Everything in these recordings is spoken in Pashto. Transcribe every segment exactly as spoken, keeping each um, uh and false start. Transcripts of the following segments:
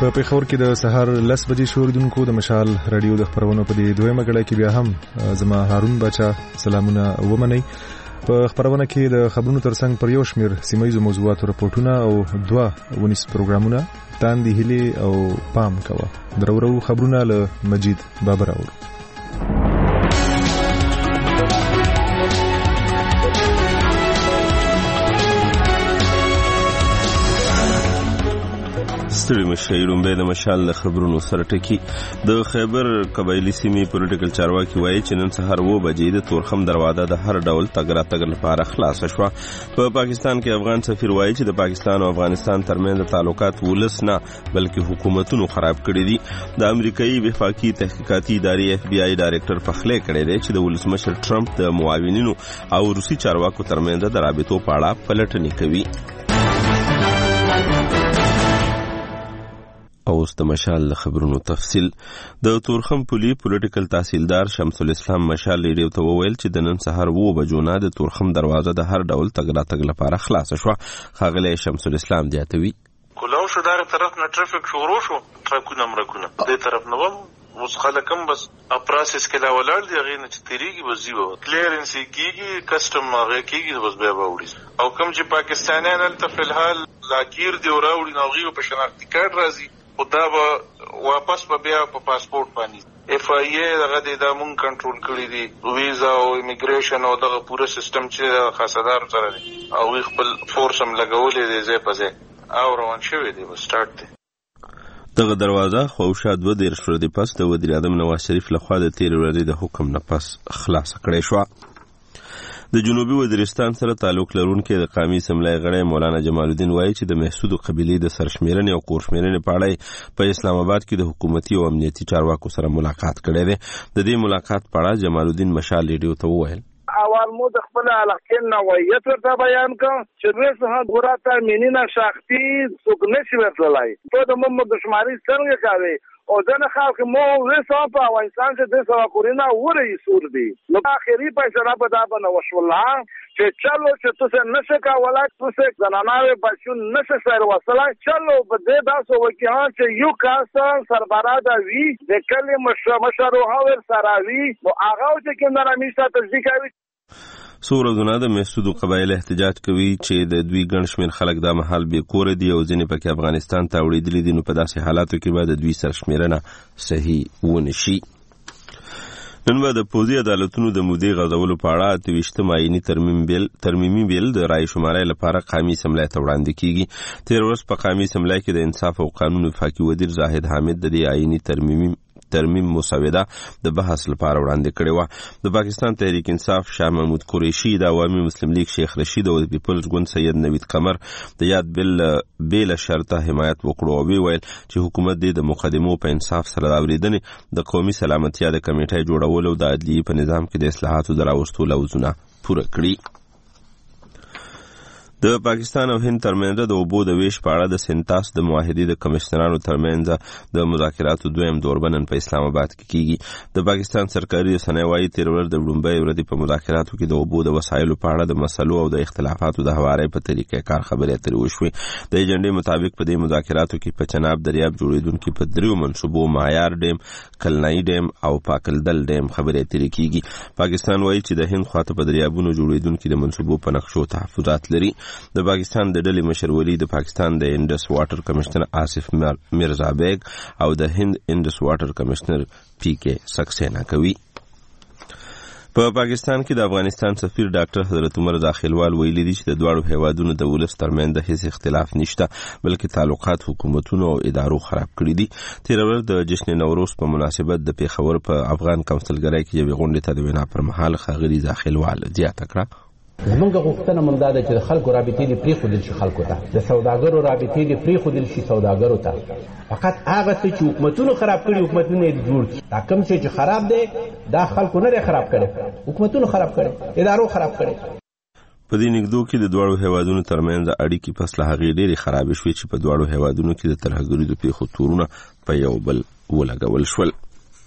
په پیښور کې د سهار لس بجې شوریدونکو د مشال رادیو د خبرونو په دې دویمه غړې کې بیا هم زما هارون بچا سلامونه ومنئ. په خبرونه کې د خبرونو ترڅنګ پر یو شمیر سیمایي موضوعاتو رپورټونه او دوه ونیس پروګرامونه تاندې هلي او پام کوه. درورو خبرونه له مجید بابر اور. ستړي مشي لومبه د مشال خبرونو سره ټکی. د خیبر قبایلی سیمې پولیټیکل چارواکي وایي چې نن سهار و بجې د تورخم دروازه د هر ډول تګ راتګ لپاره خلاص شوه. په پاکستان کې افغان سفیر وایي چې د پاکستان او افغانستان ترمنځ تعلقات ولس نه بلکې حکومتونو خراب کړي دي. د امریکایي وفاقي تحقیقاتي ادارې اف بی آی ډایریکټر پخلی کړی دی چې د ولسمشر ټرمپ د معاونینو او روسي چارواکو ترمنځ د رابطو په اړه پلټنې کوي. اوس د مشال خبرونو تفصیل. د تورخم پولی پولیټیکل تحصیلدار شمس الاسلام مشال ریډیو ته وویل چې د نن سهار و بجو نه د تورخم دروازه د هر ډول تګ راتګ لپاره خلاص شوه. ښاغلی شمس الاسلام زیاتوي کولاو شو دغه طرف نه ټرافیک شروع شو، ټرکونه مرکونه دې طرف نه وم اوس خلک هم بس اپراسس کې لا ولاړ دي، هغې نه چې تیریږي بس ځي به کلیرنس یې کېږي، کسټم هغې کېږي، بس بیا به وړي. او کوم چې پاکستانیان هلته فلحال لاکیر دی وراوړي نو هغوی به په شناختي کارت راځي، خو دا به واپس به بیا په پاسپورټ باندې اف آی ای دغه دی دا مونږ کنټرول کړي دي، ویزا او امیګریشن او دغه پوره سیستم چې خاصدار سره دی هغوی خپل فورس هم لګولی دی ځای په ځای او روان شوی دی، بس سټارټ دی. دغه دروازه خواوشا دوه دېرش ورځې پس د وزیر اعظم نواز شریف لخوا د تېرې ورځې د حکم نه پس خلاصه کړې شوه. د جنوبي وزیرستان سره تعلق لرونکي د قومي اسمبلۍ غړی مولانا جمال الدین وایي چې د محسودو قبیلې د سرشمیرنې او کورشمیرنې په اړه په اسلام آباد کې د حکومتي او امنیتي چارواکو سره ملاقات کړی دی. د دې ملاقات په اړه جمال الدین مشال ریډیو ته وویل اول مو د خپل علاقې نوعیت ورته بیان کړ چې دوی څه ګوراته مینینا شخصي څوک نشي ورتلای ته د مو دشماري څنګه کوي او ځنه خلک مو وسه په افغانستان کې د سوا کورینا وری سور دي. نو اخري فیصله په دا باندې وشوله چې چلو چې تاسو نشه کولای تاسو زنانه بچون نشه سره وصله چلو په دې تاسو وکړئ چې یو کاس سربرا دا وی د کله مشروع هاور سره وی نو هغه چې کومه رامیسته تصدیق کوي. سور ورځونه د محسودو قبایل احتجاج کوي چې د دوی ګڼ شمېر خلک دا مهال بې کوره دي او ځینې پکې افغانستان ته وړېدلي دي، نو په داسې حالاتو کې به د دوی سرشمېرنه صحیح ونه شي. نن به د پوځي عدالتونو د مودې غځولو په اړه اته ویشتم آییني ترمیم بیل ترمیمي بیل د رایې شمارۍ لپاره قومي اسمبلۍ ته وړاندې کیږي. تېره ورځ په قومي اسمبلۍ کې د انصاف او قانون وفاقي وزیر زاهد حامد د دې آییني ترمیمي ترمیم مسوده د بحث لپاره وړاندې کړې وه. د پاکستان تحریک انصاف شاه محمود قریشي، د عوامي مسلم لیگ شیخ رشید او د پیپلز ګوند سید نوید قمر د یاد بل بیل شرطه حمایت وکړو او ویل چې حکومت دې د مقدمو په انصاف سره د اورېدنې د قومي سلامتیا د کمیټې جوړولو او د عدلیې په نظام کې د اصلاحاتو د راوستو لوزونه پوره کړي. د پاکستان او هند ترمنځ د اوبو د ویش په اړه د سنتاس د معاهدې د کمشنرانو ترمنځ د مذاکراتو دویم دور بنن په اسلام آباد کې کیږي. د پاکستان سرکاري رسنۍ وایي تېره ورځ د لومړۍ ورځې په مذاکراتو کې د اوبو د وسایلو په اړه د مسلو او د اختلافاتو د هوارۍ په طریقې کار خبرې اترې وشوې. د ایجنډې مطابق په دې مذاکراتو کې په چناب دریاب جوړېدونکي په دریو منصوبو معیار ډیم، کلنۍ ډیم او پاکلدل ډیم خبرې اترې کیږي. پاکستان وایي چې د هند خواته په دریابونو جوړېدونکي د منصوبو په نقشو تحفظات لري. د پاکستان د ډلې مشر ولی د پاکستان د انډس واټر کمشنر آصف مرزا بیگ او د هند انډس واټر کمشنر پی کې سکسینا کوي. په پاکستان کې د افغانستان سفیر ډاکټر حضرت عمر داخلوال ویلي دي چې د دواړو هیوادونو د ولس ترمنځ هیڅ اختلاف نشته، بلکې تعلقات حکومتونو او ادارو خراب کړي دي. تېره ورځ د جشن نوروز په مناسبت د پیښور په افغان کونسلګرۍ کې یوې غونډې ته د وینا پر مهال ښاغلي داخلوال زیاته کړه زمونږ غوښتنه مونږ دا ده چې د خلکو رابطې دې پرېښودل شي خلکو ته، د سوداګرو رابطې دې پرېښودل شي سوداګرو ته. فقط هغه څه چې حکومتونو خراب کړي حکومتونه یې جوړ کړي. دا کوم شی چې خراب دی دا خلکو نه دی خراب کړی، حکومتونو خراب کړی، ادارو خراب کړی. په دې نږدو کې د دواړو هیوادونو ترمنځ اړیکې پس له هغې ډېرې خرابې شوې چې په دواړو هیوادونو کې د ترهګریزو پیښو تورونه په یو بل ولګول شول.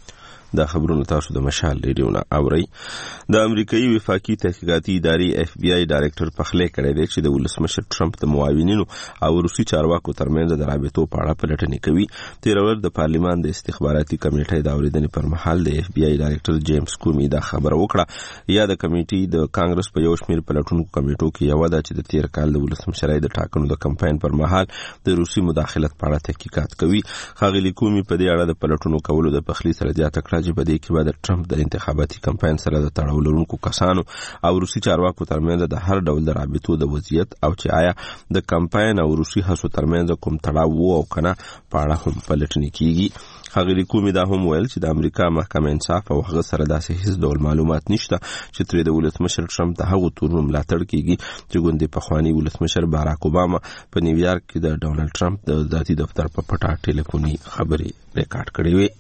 د خبرونو تاسو د مشال ریډیو نه اورئ. د امریکایي وفاقي تحقیقاتي ادارې اف بی آی ډایرکټر پخلی کړی دی چې د ولسمشر ټرمپ د معاونینو او روسي چارواکو ترمنځ د رابطو په اړه پلټنې کوي. تیر ورځ د پارلیمان د استخباراتي کمیټې د اورېدنې پر مهال د اف بی آی ډایرکټر جیمز کومي دا خبره وکړه. یا د کمیټې د کانګرس په یو شمېر پلټونکو کمیټو کې یو ده چې د تیر کال د ولسمشرۍ د ټاکنو د کمپاین پر مهال د روسي مداخلت په اړه تحقیقات کوي. ښاغلي کومي په دې اړه د پلټونو کولو د پخلي سره زیاته کړه چې په دې کې به د ټرمپ د انتخاباتي کمپاین سره د تړاو لرونکو کسانو او روسي چارواکو ترمنځ د هر ډول د رابطو د وضعیت او چې آیا د کمپاین او روسي هڅو ترمنځ کوم تړاو وو او کنه په اړه هم پلټنې کیږي. ښاغلي کومي دا هم ویل چې د امریکا محکمه انصاف او هغه سره داسې هیڅ ډول معلومات نشته چې ترې د ولسمشر ټرمپ د هغو تورونو ملاتړ کیږي چې ګوندې پخوانی ولسمشر باراک اوباما په نیویارک کې د ډونالډ ټرمپ د ذاتي دفتر په پټه ټلیفوني خبرې ریکارډ کړې وې.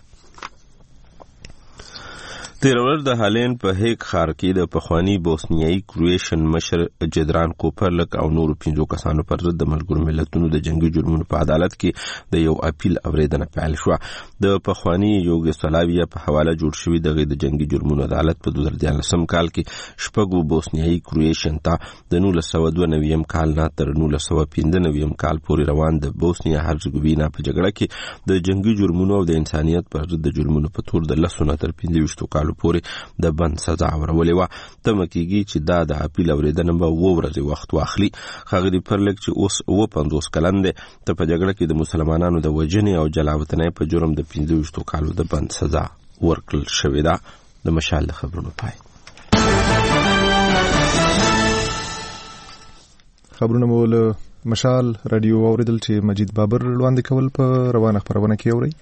تیر ورځ د هالند په هیګ ښار کې د پخوانی بوسنیایي کرویشن مشر جدران کوپرلک او نورو پنځو کسانو پر ضد د ملګرو ملتونو د جنگي جرمونو په عدالت کې د یو اپیل اوریدنه پیل شوه. د پخوانی یوګسلاویا په حواله جوړ شوی دغه د جنگي جرمونو عدالت په دوه زره دیارلسم کال کې شپږو بوسنیایي کرویشن ته د نولس سوه دوه نوي کال نه تر نولس سوه پنځه نوي کال پورې روان د بوسنیا هرزګوینا په جګړه کې د جنگي جرمونو او د انسانیت پر ضد د جرمونو په تور د لسو نه تر پنځه ویشتو کال پورې د بند سزا ورولې وه. تمه کېږي چې دا د اپیل اورېدنه به اووه ورځې وخت واخلي. ښاغلي پرلک چې اوس اووه پنځوس کلن دی ته په جګړه کې د مسلمانانو د وژنې او جلاوطنۍ په جرم د پنځه ویشتو کالو د بند سزا ورکړل شوې ده. د مشال د خبرونو پای. خبرونه مو له مشال رادیو اوریدل چې مجید بابر وړاندې کول په روانه خبرونه کې اوري.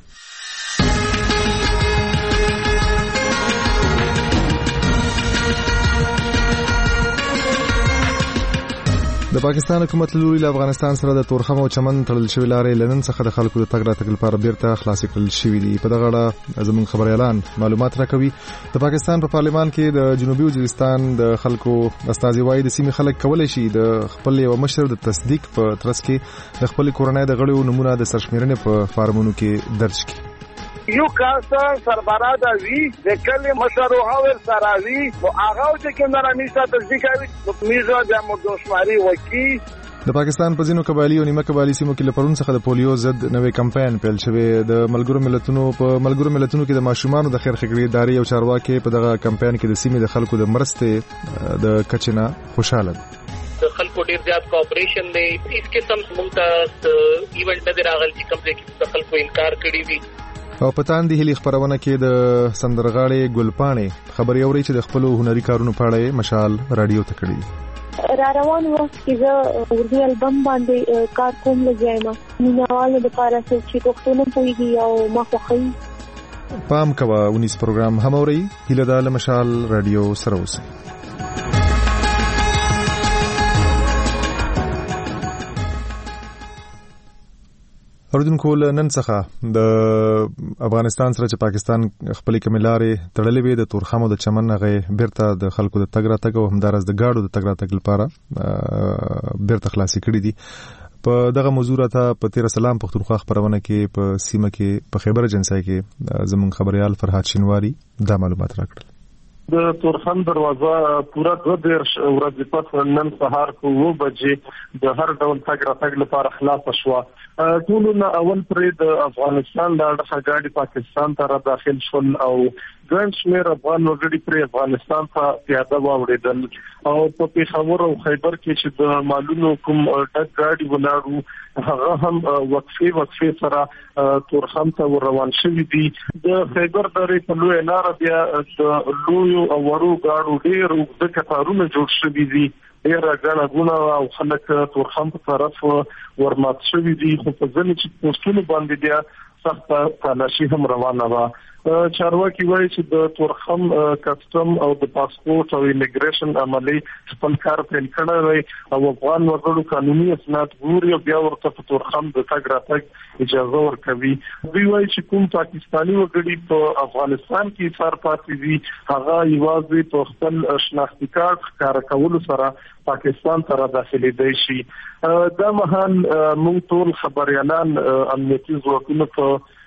د پاکستان حکومت لوري له افغانستان سره د تورخم او چمن تړل شوی لارې لنن څخه د خلکو د تګ راتګ لپاره بیرته خلاص کړل شوی دي. په دغه اړه زموږ خبريالان معلومات راکوي. د پاکستان په پارلیمان کې د جنوبي وزیرستان د خلکو استازي وايي د سیمې خلک کولای شي د خپل یو مشر د تصدیق په ترڅ کې د خپل کورنۍ د غړو نمونه د سرشمیرنې په فارمونو کې درج کړي. یو کاس سربرا دا وی د کله مشر او سراوی او هغه چې کومه نشته تصدیق کوي نو میزه د مدوشماري وکی. د پاکستان په ځینو قبایلی او نیمه قبایلی سیمو کې لپرون څخه د پولیو ضد نوې کمپاین پیل شوی. د ملګرو ملتونو په ملګرو ملتونو کې د ماشومانو د خیر ښېګڼې ادارې او چارواکي په دغه کمپاین کې د سیمې د خلکو د مرستې د کچنه خوشاله دي. خلکو ډیر زیات کوآپریشن دی. اس قسم مونږ ته ایونت نه راغلی چې کوم ځای کې خلکو انکار کړی وي. او پتان دی هلي خبرونه کې د سندرغاړي ګلپانې خبري اوري چې د خپل هنري کارونو په اړه مشال رادیو ته کړی. را روان وخت کې زه اردو البم باندې کار کوم لګیایم. مینوالو د لپاره چې پښتو پوهیږي او ما خوښوي. پام کوه ونیس پروګرام هم اوري. هله د مشال رادیو سره اوسئ. اوردونکو نن څخه د افغانستان سره چې پاکستان خپل کملارې تړلې وي د تورخم او د چمن هغه بیرته د خلکو د تګ راتګ او همدارس د گاډو د تګ راتګ لپاره بیرته خلاصي کړي دي. په دغه موضوع راته په تیر سلام پښتونخوا خبرونه کې په سیمه کې په خیبر ایجنسی کې زمون خبريال فرحات شینواری دا معلومات راکړل. د تورخم دروازه پورا دوه دیرش ورځې پس نن سهار کو و بجې د هر ډول تګ راتګ لپاره خلاص شوه. ټول نه اول پرې د افغانستان د اړخه ګاډي پاکستان ته را داخل شول او ګڼ شمېر افغان وګړي پرې افغانستان ته پیاده واوړېدل او په پېښور او خیبر کې چې د مالونو کوم ټک ګاډي ولاړو هغه هم وقفې وقفې سره تورخم ته روان شوي دي. د خیبر درې په لویه لاره بیا د لویو او وړو ګاډو ډېر اوږده کتارونه جوړ شوي دي. ډېره ګڼه ګوڼه او خلک تورخم په طرف ورمات شوي دي. خو په ځینې چې پوسټونو باندې بیا سخته تالاشي هم روانه وه. چارواکي وایي چې د تورخم کسټم او د پاسپورت او امیګریشن عملي خپل کار پیل کړی دی او افغان وګړو قانوني اسناد ګوري او بیا ورته په تورخم د تګ راتګ اجازه ورکوي. دوی وایي چې کوم پاکستاني وګړي په افغانستان کې ایثار پاتې دي هغه یوازې په خپل شناختي کارت ښکاره کولو سره پاکستان ته را داخلېدای شي. دا مهال موږ ټول خبريالان امنیتي ځواکونو په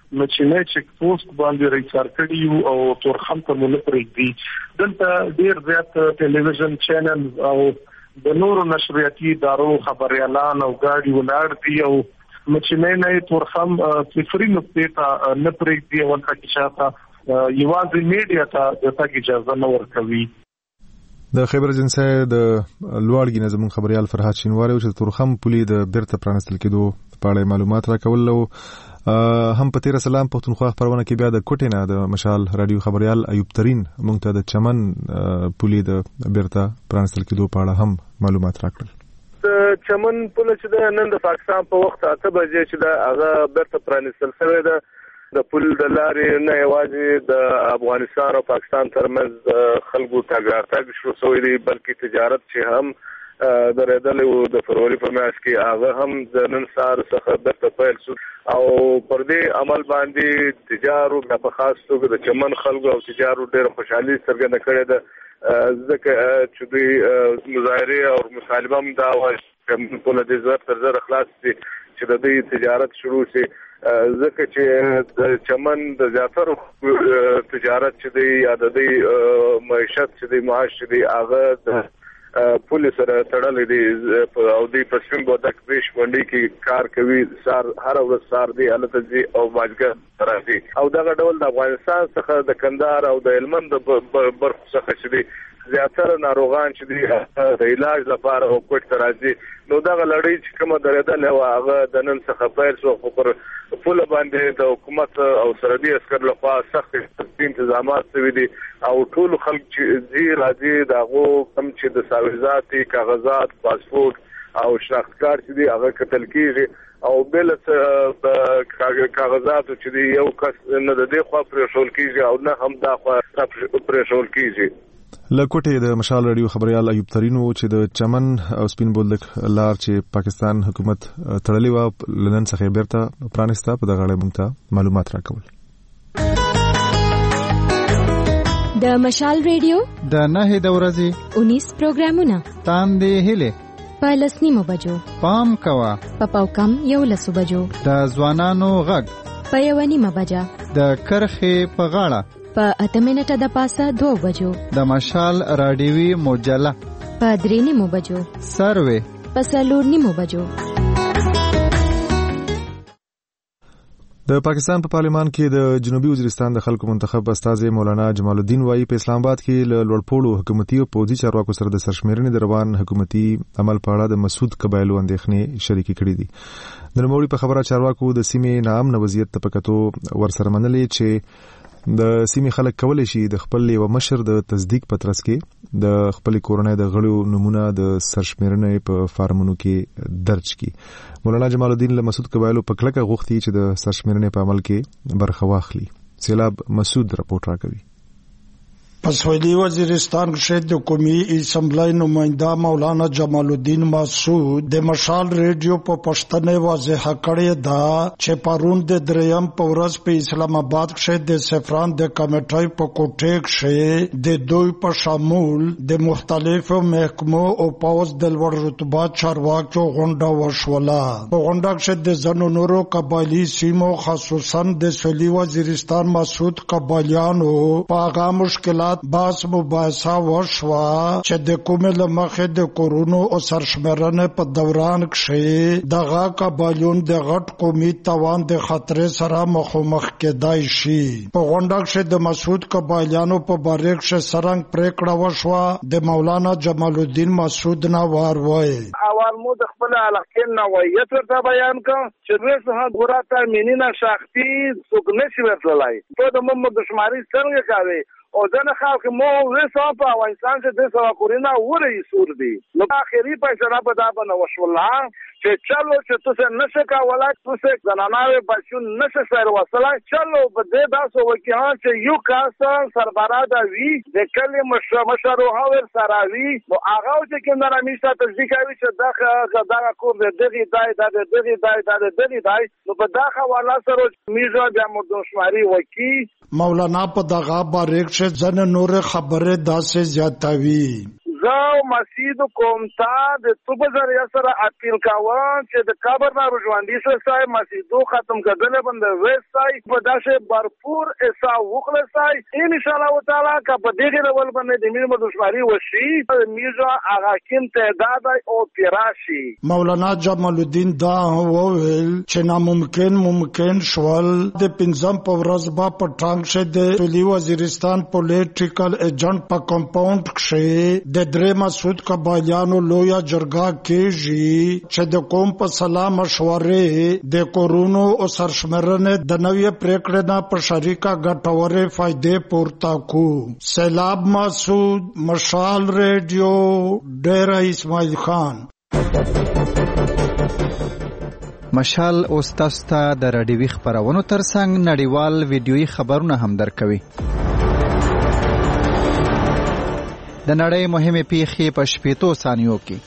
مچینه چک پوسټ باندې ریسار کړی او تورخم ته مونږ پرېږدي دلته ډیر زیات ټلویزیون چینل او د نورو نشریاتي ادارو خبريالان او ګاډي ولاړ دي او مچینه نه تورخم صفري نقطې ته نه پرېږدي او تل کې شاته یوازې میډیا ته د تګ اجازه نه ورکوي. د خیبر اجنسی د لوړګي نظم خبريال فرهاد شینواری چې تورخم پولي د بیرته پرانستل کېدو په اړه معلومات راکول او هم په تیر سلام پښتونخوا خبرونه کې بیا د کوټې نه د مشال رادیو خبريال ایوب ترين مونږ ته د چمن پولي د بیرته پرانستل کېدو په اړه هم معلومات راکړل. چمن پول چې د نن د پاکستان په وخت اته بجې چې د هغه بیرته پرانستل شوی ده د پول د لارې نه یوازې د افغانستان او پاکستان ترمنځ خلکو تګ راتګ شروع شوی دی بلکې تجارت چې هم د ردلې د فروری په میاشت کې هغه هم د نن سهار څخه بیرته پیل شو او پر دې عمل باندې تجارو په خاص توګه د چمن خلکو او تجارو ډېر خوشحالي څرګنده کړې ده ځکه چې دوی مظاهره او مطالبه هم دا وایي چې په دې ځای تر ځای خلاص دي چې د دې تجارت شروع شي ځکه چې د چمن د زیاتره تجارت چې دی یا د دې معیشت چې دی معاش چې دی هغه پولیس سره تړلې دي او د پښتون بودک پیش منډي کې کار کوي سار هر ورځ سار دی الته او ماجګر راځي او دا ډول د افغانستان څخه د کندهار او د هلمند برخو څخه چې دي زیاتره ناروغان چې دي د علاج لپاره او کوټ ته راځي نو دا لړۍ چې کومه درېدل او هغه د نن څخه پیل شو خو پر پوله باندې د حکومت او سرحدي عسكر لخوا سخت انتظامات شوي دي او ټول خلک چې زی راځي دغه کم چې د ساویزاتي کاغذات پاسپورت او شناخت کارت چې دی هغه کتل کیږي او بل څه کاغذات چې دی یو کس نه د دې خوا پرېښول کیږي او نه هم دا خوا پرېښول کیږي. لکوټه د مشال رادیو خبريال ایوب ترين چې د چمن او سپین بولدک لار چې پاکستان حکومت تړلې و لندن څخه بیرته پرانستا په دغه اړه موږ ته معلومات راکول. د مشال رادیو د نه د ورځې انیس پروګرامونه تاندې هله په لسنیمو بجو پام کوا په پاوکم یو لسو بجو د ځوانانو غږ په یو نیمه بجا د کرخې په غاړه په اته منټه د پاسه دوه بجو د مشال رادیوي مجله په درې نیمو بجو سروي په څلور نیمو بجو. د پاکستان په پارلمان کې د جنوبي وزیرستان د خلکو منتخب استاذ مولانا جمال الدین وایي په اسلام آباد کې له لوړپوړو حکومتي او پوځي چارواکو سره د سرشمیرنې د روان حکومتي عمل په اړه د مسعود قبایلو اندېښنې شریکې کړې دي. د نوموړي په خبره چارواکو د سیمې ناامن وضعیت ته په کتو ورسره منلې چې د سیمې خلک کولای شي د خپل یو مشر د تصدیق په ترڅ کې د خپل کورنۍ د غړو نمونه د سرشمیرنې په فارمونو کې درج کړي. مولانا جمال الدین له مسعود قبایلو په کلکه غوښتي چې د سرشمیرنې په عمل کې برخه واخلي. سیلاب مسعود رپورټ راکوي. پسویلی وزیرستان کې د قومي اسمبلی نماینده مولانا جمال الدین مسعود د مشال ریډیو په پښتنې واضح کړی دا چې پرون د دریم په ورځ په اسلام آباد کې د سفران د کمیټې په کوټه کې د دوی په شامل د مختلفو محکمو او پوز د لوړ رتبه چارواکو غونډه وشوله. په غونډه کې د زنو نورو قبایلی سیمو خصوصا د سویلی وزیرستان مسعود قبایلیانو په هغه مشکلات باس مباحثه وشوه چې د کومې له مخې د کورونو او سرشمیرنې په دوران کې دغه قبایلون د غټ قومي توان د خطر سره مخامخ کېدای شي. په غونډه کې د مسعود قبایلیانو په باره کې څرنګه پریکړه وشوه د مولانا جمال الدین مسعود نه وروي. اول مو د خپل علاقې نوعیت ورته بیان کړ چې رسه غوراته مینینا شخصي څوک نشي ورتلای په د مم دشماري څنګه کوي او ځنه خلک مو رسه په افغانستان کې د سوا کورینا وری سور دي نو اخري پیسې په دا باندې وشولله چې چلو چې تاسو نشه کولای تاسو زنانه بچون نشه سره وصله چلو په دې تاسو وکي ها چې یو کاس سربرا دا وی د کله مشروع هاور سره وی نو هغه چې کوم نه میشته تصدیق کوي چې دا دا کور دغه دای دا دغه دای دا دغه دای نو په دا حواله سره میزه د مردوشماري وکي مولانا په دغه باره کې ځنه نور خبره داسې زیاتوي. زه مسجد کوم تا د تو په ذریعہ سره اپیل کاوم چې د قبر نه ژوندۍ سره مسجدو ختم کړل بند وېسای په داسې بھرپور ایسا وکړسای ان شاء الله تعالی کا په دغه ډول باندې د میرمن دشماري وشي میرزا آغا کیم تعداد او پیراشي. مولانا جمال الدین دا وویل چې ناممکن ممکن شول د پنځم په ورځ با په ټانګ شه د سویلي وزیرستان پولیټیکل ایجنټ په کمپاوند کې د درې مسعود قبایلیانو لویا جرګه کېږي چې د قوم په سلام مشورې د کورونو او سرشمرنې د نوې پریکړې نه په شریکه ګټورې فائدې پورته کو. سیلاب مسعود، مشال ریډیو، ډیره اسماعیل خان. مشال اوس تاسو ته د راډیوي خبرونو ترڅنګ نړیوال ویډیويي خبرونه هم درکوي. د نړۍ مهمه پیښې په شپږو ثانیو کې.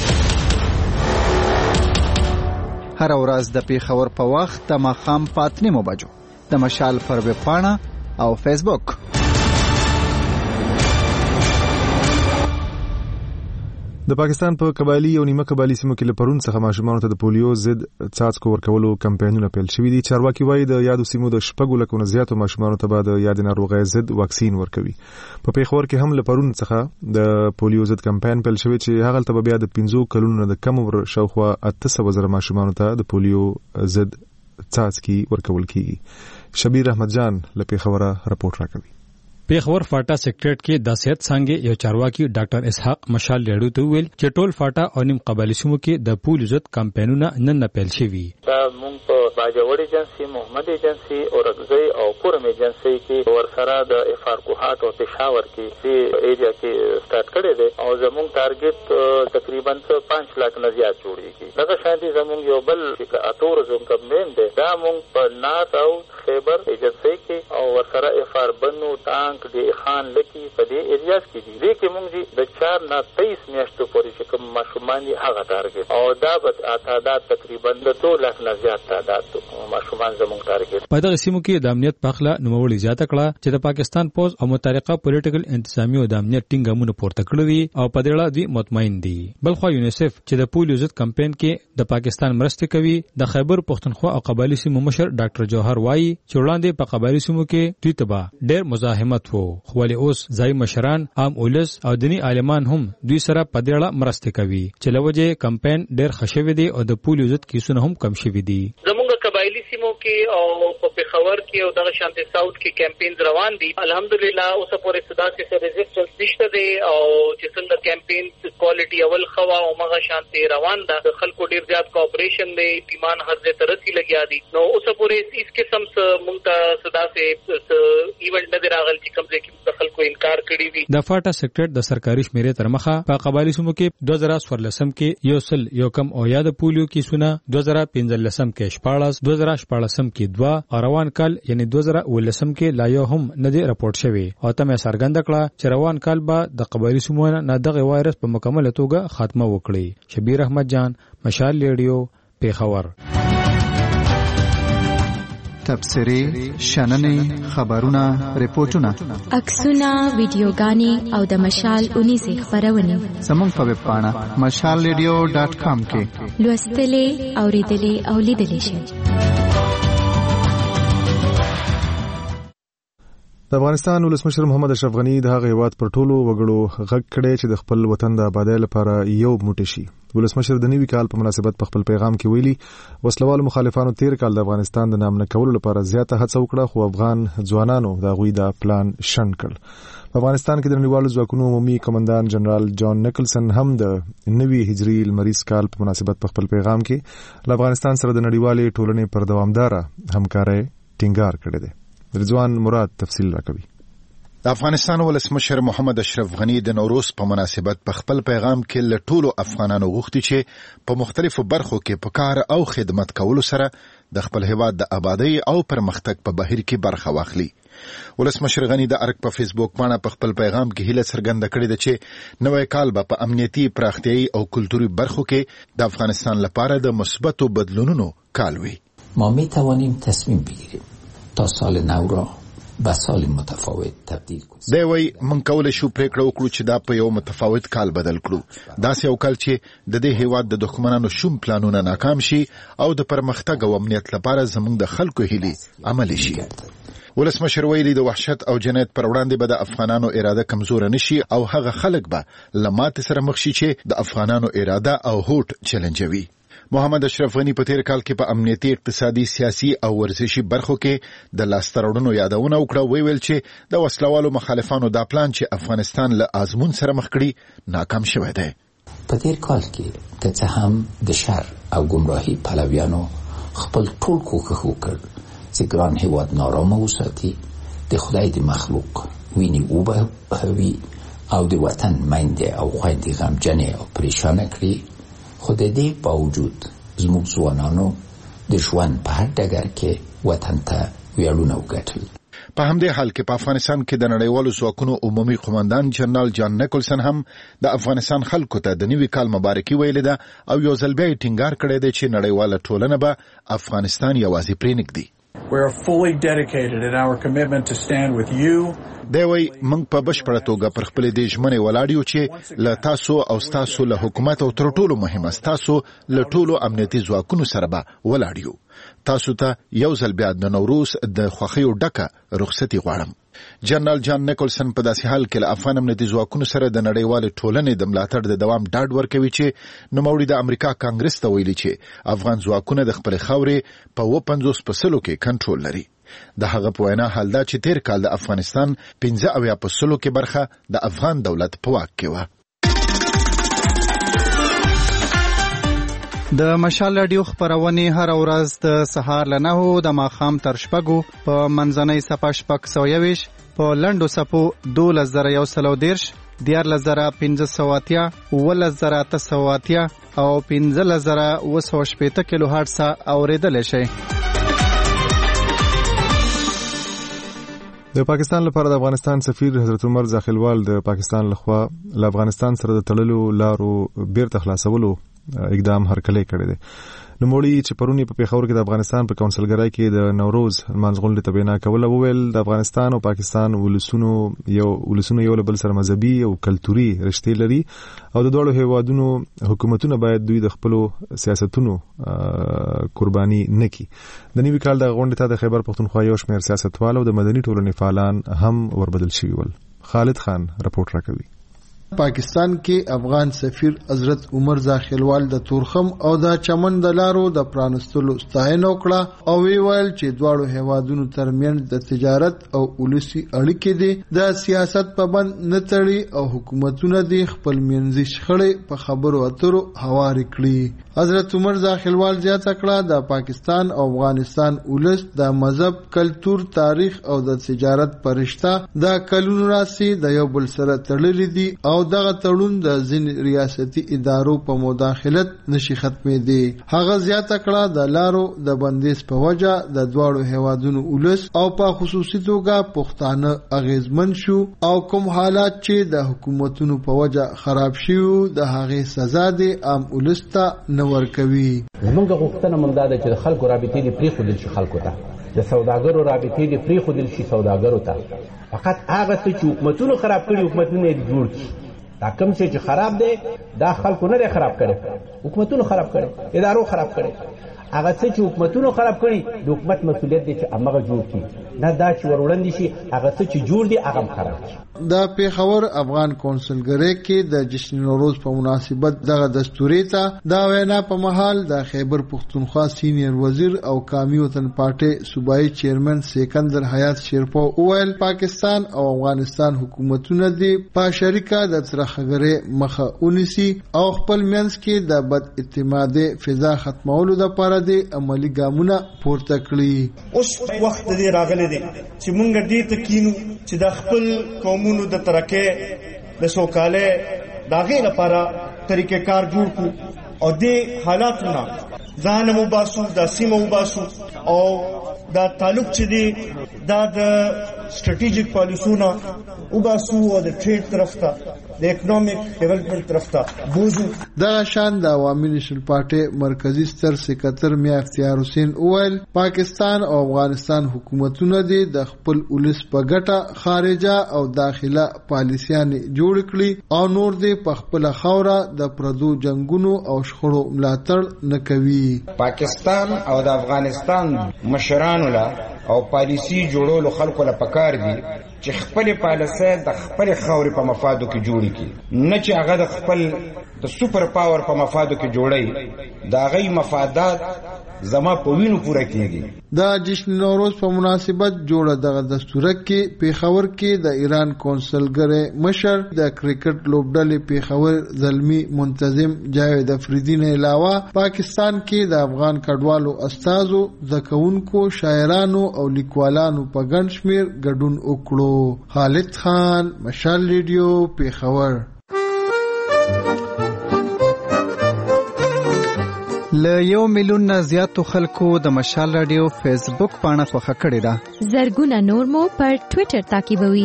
هر ورځ د پیښور په وخت د ماښام په اته نیمو بجو د مشال پر ویب پاڼه او فیسبوک. د پاکستان په قبایلی او نیمه قبایلی سیمو کې لپرون څخه ماشومانو ته د پولیو ضد څاڅکو ورکولو کمپاینونه پیل شوي دي. چارواکي وایي د یادو سیمو د شپږو لکو نه زیاتو ماشومانو ته به د یاد ناروغۍ ضد واکسین ورکوي. په پیښور کې هم لپرون څخه د پولیو ضد کمپاین پیل شوی چې هغه ته بیا د پنځو کلونو د کم عمر شاوخوا اته سوه زره ماشومانو ته د پولیو ضد څاڅکي ورکول کیږي. شبیر احمد جان له پیښوره رپورټ راکوي. پیښور فاټا سیکریټریټ کې د صحت څنګه یو چارواکي ډاکټر اسحاق مشال ریډو ته ویل چې ټول فاټا او نیم قبایلی سیمو کې د پولیو ضد کمپاینونه نن نه پیل شوي. دا مونږ په باجوړ ایجنسی، محمد ایجنسی او رغزی او کورم ایجنسی کې ورسره د افارکوهات او پېښور کې په ایریا کې سٹارټ کړی دی او زموږ ټارګټ تقریبا پانچ لک نه زیات جوړیږي. دغه شانتي زموږ یو بل اتور زوم کمپاین دی دا مونږ په نارث او خیبر ایجنسی کې او ورسره افار بنو ټانک د خان لکی په دې ایریاز کې دي. دې کې مونږ د چار نه تیئیس میاشتو پورې چې کوم ماشومان دي هغه ټارګټ او دا به تعداد تقریبا د دوه لک نه زیات تعداد ماشومان زموږ ټارګټ. په دغه سیمو کې د امنیت په اړه نوموړي زیاته کړه چې د پاکستان پوز او متحرکه پولیټیکل انتظامی او د امنیت ټینګامونه پورته کړی دي او په دې اړه دوی مطمئن دي. بلخو یونیسف چې د پولیو ضد کمپاین کې د پاکستان مرسته کوي د خیبر پښتونخوا او قبایلی سیمو مشر ډاکټر جوهر وایي چې وړاندې په قبایلی سیمو کې دوی ته ډېر مزاحمت وو خو ولې اوس ځای مشران عام اولس او دینی عالمان هم دوی سره په دې اړه مرسته کوي چې لوجه کمپاین ډېر خښوي دي او د پولیو ضد کیسونه هم کم شوي دي. زموږ قبایلی سیمو کې او په پیښور کې او دغه شانتي ساوث کې کمپاین روان دي. الحمدلله اوس پورې صدا سي ریزسټنس نشته دي او چې څنګه کمپاین کوالټي اول خوا او مغه شانتي روان ده. خلکو ډېر زیات کوآپریشن دی، ټیمان هر ځای ترسي لګیا دي. نو اوس پورې اس قسم څه مونږ ته صدا سي ایونت نه راغل چې کوم ځای کې خلکو انکار کړی وي. د فاټا سیکریټریټ د سرکاري شمیرې تر مخه په قبایلی سیمو کې دوه زره څوارلسم کې یو سل یو کم او یاد پولیو کیسونه، دوه زره پنځلسم کې شپاړس، دوه زره شپاړسم کې دوه او روان کال یعنی دوه زره ولسم کې لا یو هم نه دی راپورټ شوی. او ته مې څرګنده کړه چې روان کال به د قبایلی سیمو نه دغه وایرس په مکمل توګه خاتمه وکړي. شبیر احمد جان، مشال ریډیو، پیښور. تبصرې، شننې، خبرونه، ریپورتونه، عکسونه، ویډیوګانې او د مشال اونیزې خبرونه زموږ په ویب پاڼه مشال ریډیو ډاټ کام کې لوستلې، اوریدلې او لیدلې شئ. د افغانستان ولسمشر محمد اشرف غنی د هغه هیواد پر ټولو وګړو غږ کړی چې د خپل وطن د آبادۍ لپاره یو موټی شي. ولسمشر د نوي کال په مناسبت په خپل پیغام کې ویلي وسلوالو مخالفانو تیر کال د افغانستان د نامنه کولو لپاره زیاته هڅه وکړه خو افغان ځوانانو د غوي د پلان شنډ کړ. په افغانستان کې د نړیوالو ځواکونو عمومي کمانډان جنرال جان نیکلسن هم د نوي هجري لمریز کال په مناسبت په خپل پیغام کې له افغانستان سره د نړیوالې ټولنې پر دوامداره همکارۍ ټینګار کړی دی. رضوان مراد تفصیل راکوي. د افغانستان ولسمشر محمد اشرف غنی د نوروز په مناسبت په خپل پیغام کې له ټولو افغانانو غوښتي چې په مختلفو برخو کې په کار او خدمت کولو سره د خپل هیواد د آبادی او پرمختګ په بهیر کې برخه واخلي. ولسمشر غنی د ارګ په فیسبوک باندې په خپل پیغام کې هیله څرګنده کړې ده چې نوې کال به په امنیتي، پراختیايي او کلتوري برخو کې د افغانستان لپاره د مثبتو بدلونونو کال وي. ما می توانیم تصمیم بگیریم تا سال نو را به سال متفاوت تبدیل کړو. دی وایي موږ کولی شو پرېکړه وکړو چې دا په یو متفاوت کال بدل کړو، داسې یو کال چې د دې هیواد د دښمنانو شوم پلانونه ناکام شي او د پرمختګ او امنیت لپاره زموږ د خلکو هیلې عملي شي. ولسمشر ویلي د وحشت او جنایت پر وړاندې به د افغانانو اراده کمزوره نشي او هغه خلک به له ماتې سره مخ شي چې د افغانانو اراده او هوډ چیلنجوي. محمد اشرف غنی په تیر کال کې په امنیتي، اقتصادي، سیاسي او ورزشي برخو کې د لاسته راوړنو یادونه وکړه. وی ویل چې د وسلوالو مخالفانو دا پلان چې افغانستان له آزمون سره مخ کړي ناکام شوی دی. په تیر کال کې که څه هم د شر او ګمراهي پلویانو خپل ټول کوښښ وکړ چې ګران هیواد نارامه وساتي، د خدای د مخلوق ویني وبهوي او د وطن میندې او خویندې غمجنې او پریشانه کړي، خو د دې باوجود زموږ ځوانانو د ژوند په هر ډګر کې وطن ته ویاړونه وګټل. په همدې حال کې په افغانستان کې د نړیوالو ځواکونو عمومي قومندان جنرال جان نیکولسن هم د افغانستان خلکو ته د نوي کال مبارکي ویلې ده او یو ځل بیا یې ټینګار کړی دی چې نړیواله ټولنه به افغانستان یوازې پرېنږدي. We are fully dedicated in our commitment to stand with you. دی وایي موږ په بشپړه توګه پر خپلې دې ژمنې ولاړ یو چې له تاسو او ستاسو له حکومت او تر ټولو مهمه ستاسو له ټولو امنیتي ځواکونو سره به ولاړ یو. تاسو ته یو ځل بیا د نوروز د خوښیو ډکه رخصتي غواړم. جنرال جان نیکولسن په داسې حال کې له افغان امنیتي ځواکونو سره د نړیوالې ټولنې د ملاتړ د دوام ډاډ ورکوي چې نوموړي د امریکا کانګرس ته ویلي چې افغان ځواکونه د خپلې خاورې په اووه پنځوس په سلو کې کنټرول لري. د هغه په وینا حال دا چې تیر کال د افغانستان پنځه اویا په سلو کې برخه د افغان دولت په واک کې وه. د مشال رادیو خبرونه هر ورځ د سهار له نهو د ماښام تر شپږو په منځنۍ صفه شپږ سوه یوویشت په لنډو صفو دولس زره یو سل او دېرش، دیارلس زره پنځه سوه اتیا، اوولس زره اته سوه اتیا او پنځلس زره اوه سوه شپېته کیلو هرټز اورېدلی شئ. د پاکستان لپاره د افغانستان سفیر حضرت عمر زاخیلوال د پاکستان لخوا له افغانستان سره د تړلو لارو بیرته خلاصولو اقدام هرکلی کړی دی. نوموړي چې پرونی په پیښور کې د افغانستان په کونسلګرۍ کې د نوروز لمانځغونډې ته وینا کوله وویل د افغانستان او پاکستان ولسونو یو ولسونو یو له بل سره مذهبي او کلتوري رشتې لري او د دواړو هیوادونو حکومتونه باید دوی د خپلو سیاستونو قرباني نه کړي. د نوي کال د غونډې ته د خیبر پښتونخوا یو شمېر سیاستوال او د مدني ټولنې فعالان هم وربدل شوي ول. خالد خان رپورټ راکوي. پاکستان کې افغان سفیر حضرت عمر زاخیلوال د تورخم او د چمن د لارو د پرانستلو ستاینه وکړه او وی ویل چې دواړو هیوادونو ترمنځ د تجارت او ولسی اړیکې دي د سیاست په بند نه تړي او حکومتونه دي خپل منځي شخړې په خبرو اترو هواري کړي. حضرت عمر زاخیلوال زیاته کړه د پاکستان او افغانستان ولس د مذهب، کلتور، تاریخ او د تجارت پرشته د کلونو راسي د یو بل سره تړلې دي او دغه تړون د ځینې ریاستي ادارو په مداخلت نشي ختمېدی. هغه زیاته کړه د لارو د بندیز په وجه د دواړو هیوادونو ولس او په خصوصي توګه پښتانه اغیزمن شو او کوم حالات چې د حکومتونو په وجه خراب شیو د هغې سزا دی عام ولس ته نه ورکوي. زمونږ غوښتنه همدا ده چې د خلکو رابطې دې پرېښودل شي خلکو ته، د سوداګرو رابطې دې پرېښودل شي سوداګرو ته. فقط هغه څه چې حکومتونو خراب کړي حکومتونه یې جوړ کړي. دا کوم څه چې خراب دی دا خلکو نه دی خراب کړي، حکومتونو خراب کړي، ادارو خراب کړي. هغه څه چې حکومتونو خراب کړي د حکومت مسؤلیت دی چې هغه جوړ کړي، نه دا چې وروړاندې شي هغه څه چې جوړ دي هغه خراب شي. د پیښور افغان کونسلګرۍ کې د جشن نوروز په مناسبت دغه دستوري ته دا وینا په محل د خیبر پښتونخوا سینیئر وزیر او قومي وطن پارټي صوبایي چیرمن سکندر حیات شیرپو وویل پاکستان او افغانستان حکومتونه دي په شریکه د ترخګرۍ مخه ونیسي او خپل منځ کې د بد اعتمادي فضا ختمولو لپاره د عملی ګامونه پورته کړي. اوس وخت دې راغلی دی چې مونږ دې ته کینو چې د خپل قومونو د ترقې د سوکاله داغې لپاره طریقې کار جوړ کړو او دې حالاتونه ځان مو باسو د سیمو باسو او دا تعلق چې دی دا د سټریټیجیک پالیسونه او باسو او د ټریډ طرف ته د اکونومیک ډیولپمنٹ طرف ته بوزو. دا شان د عوامي نېشنل پارټي مرکزی ستر سکرټر میا اختیار حسین اویل پاکستان او افغانستان حکومتونه دي د خپل ولس په ګټه خارجه او داخله پالیسیانه جوړ کړي او نور دي په خپل خوره د پردو جنگونو او شخړو ملاتړ نه کوي. پاکستان او د افغانستان مشرانو لا او پالیسی جوړولو خلکو لا پکار دي چې خپل پالیسي د خپل خاورې په مفادو کې جوړي کی، نه چې هغه د خپل د سوپر پاور په مفادو کې جوړي. دا غي مفادات زما په وینو پوره کیږي. دا جشن نوروز په مناسبت جوړه دغه دستور کې پیښور کې د ایران کونسلګر مشر د کرکټ لوبډلې پیښور زلمی منتظم جاوید افریدی نه علاوه پاکستان کې د افغان کډوالو استادو، زکونکو، شاعرانو او لیکوالانو په ګڼ شمیر ګډون وکړو. خالد خان، مشال ریډیو، پیښور. ل یو میلیون نه زیاتو خلکو د مشال رادیو فیسبوک پاڼه خوښه کړې ده. زرګونه نور مو پر ټوئیټر تعقیبوي.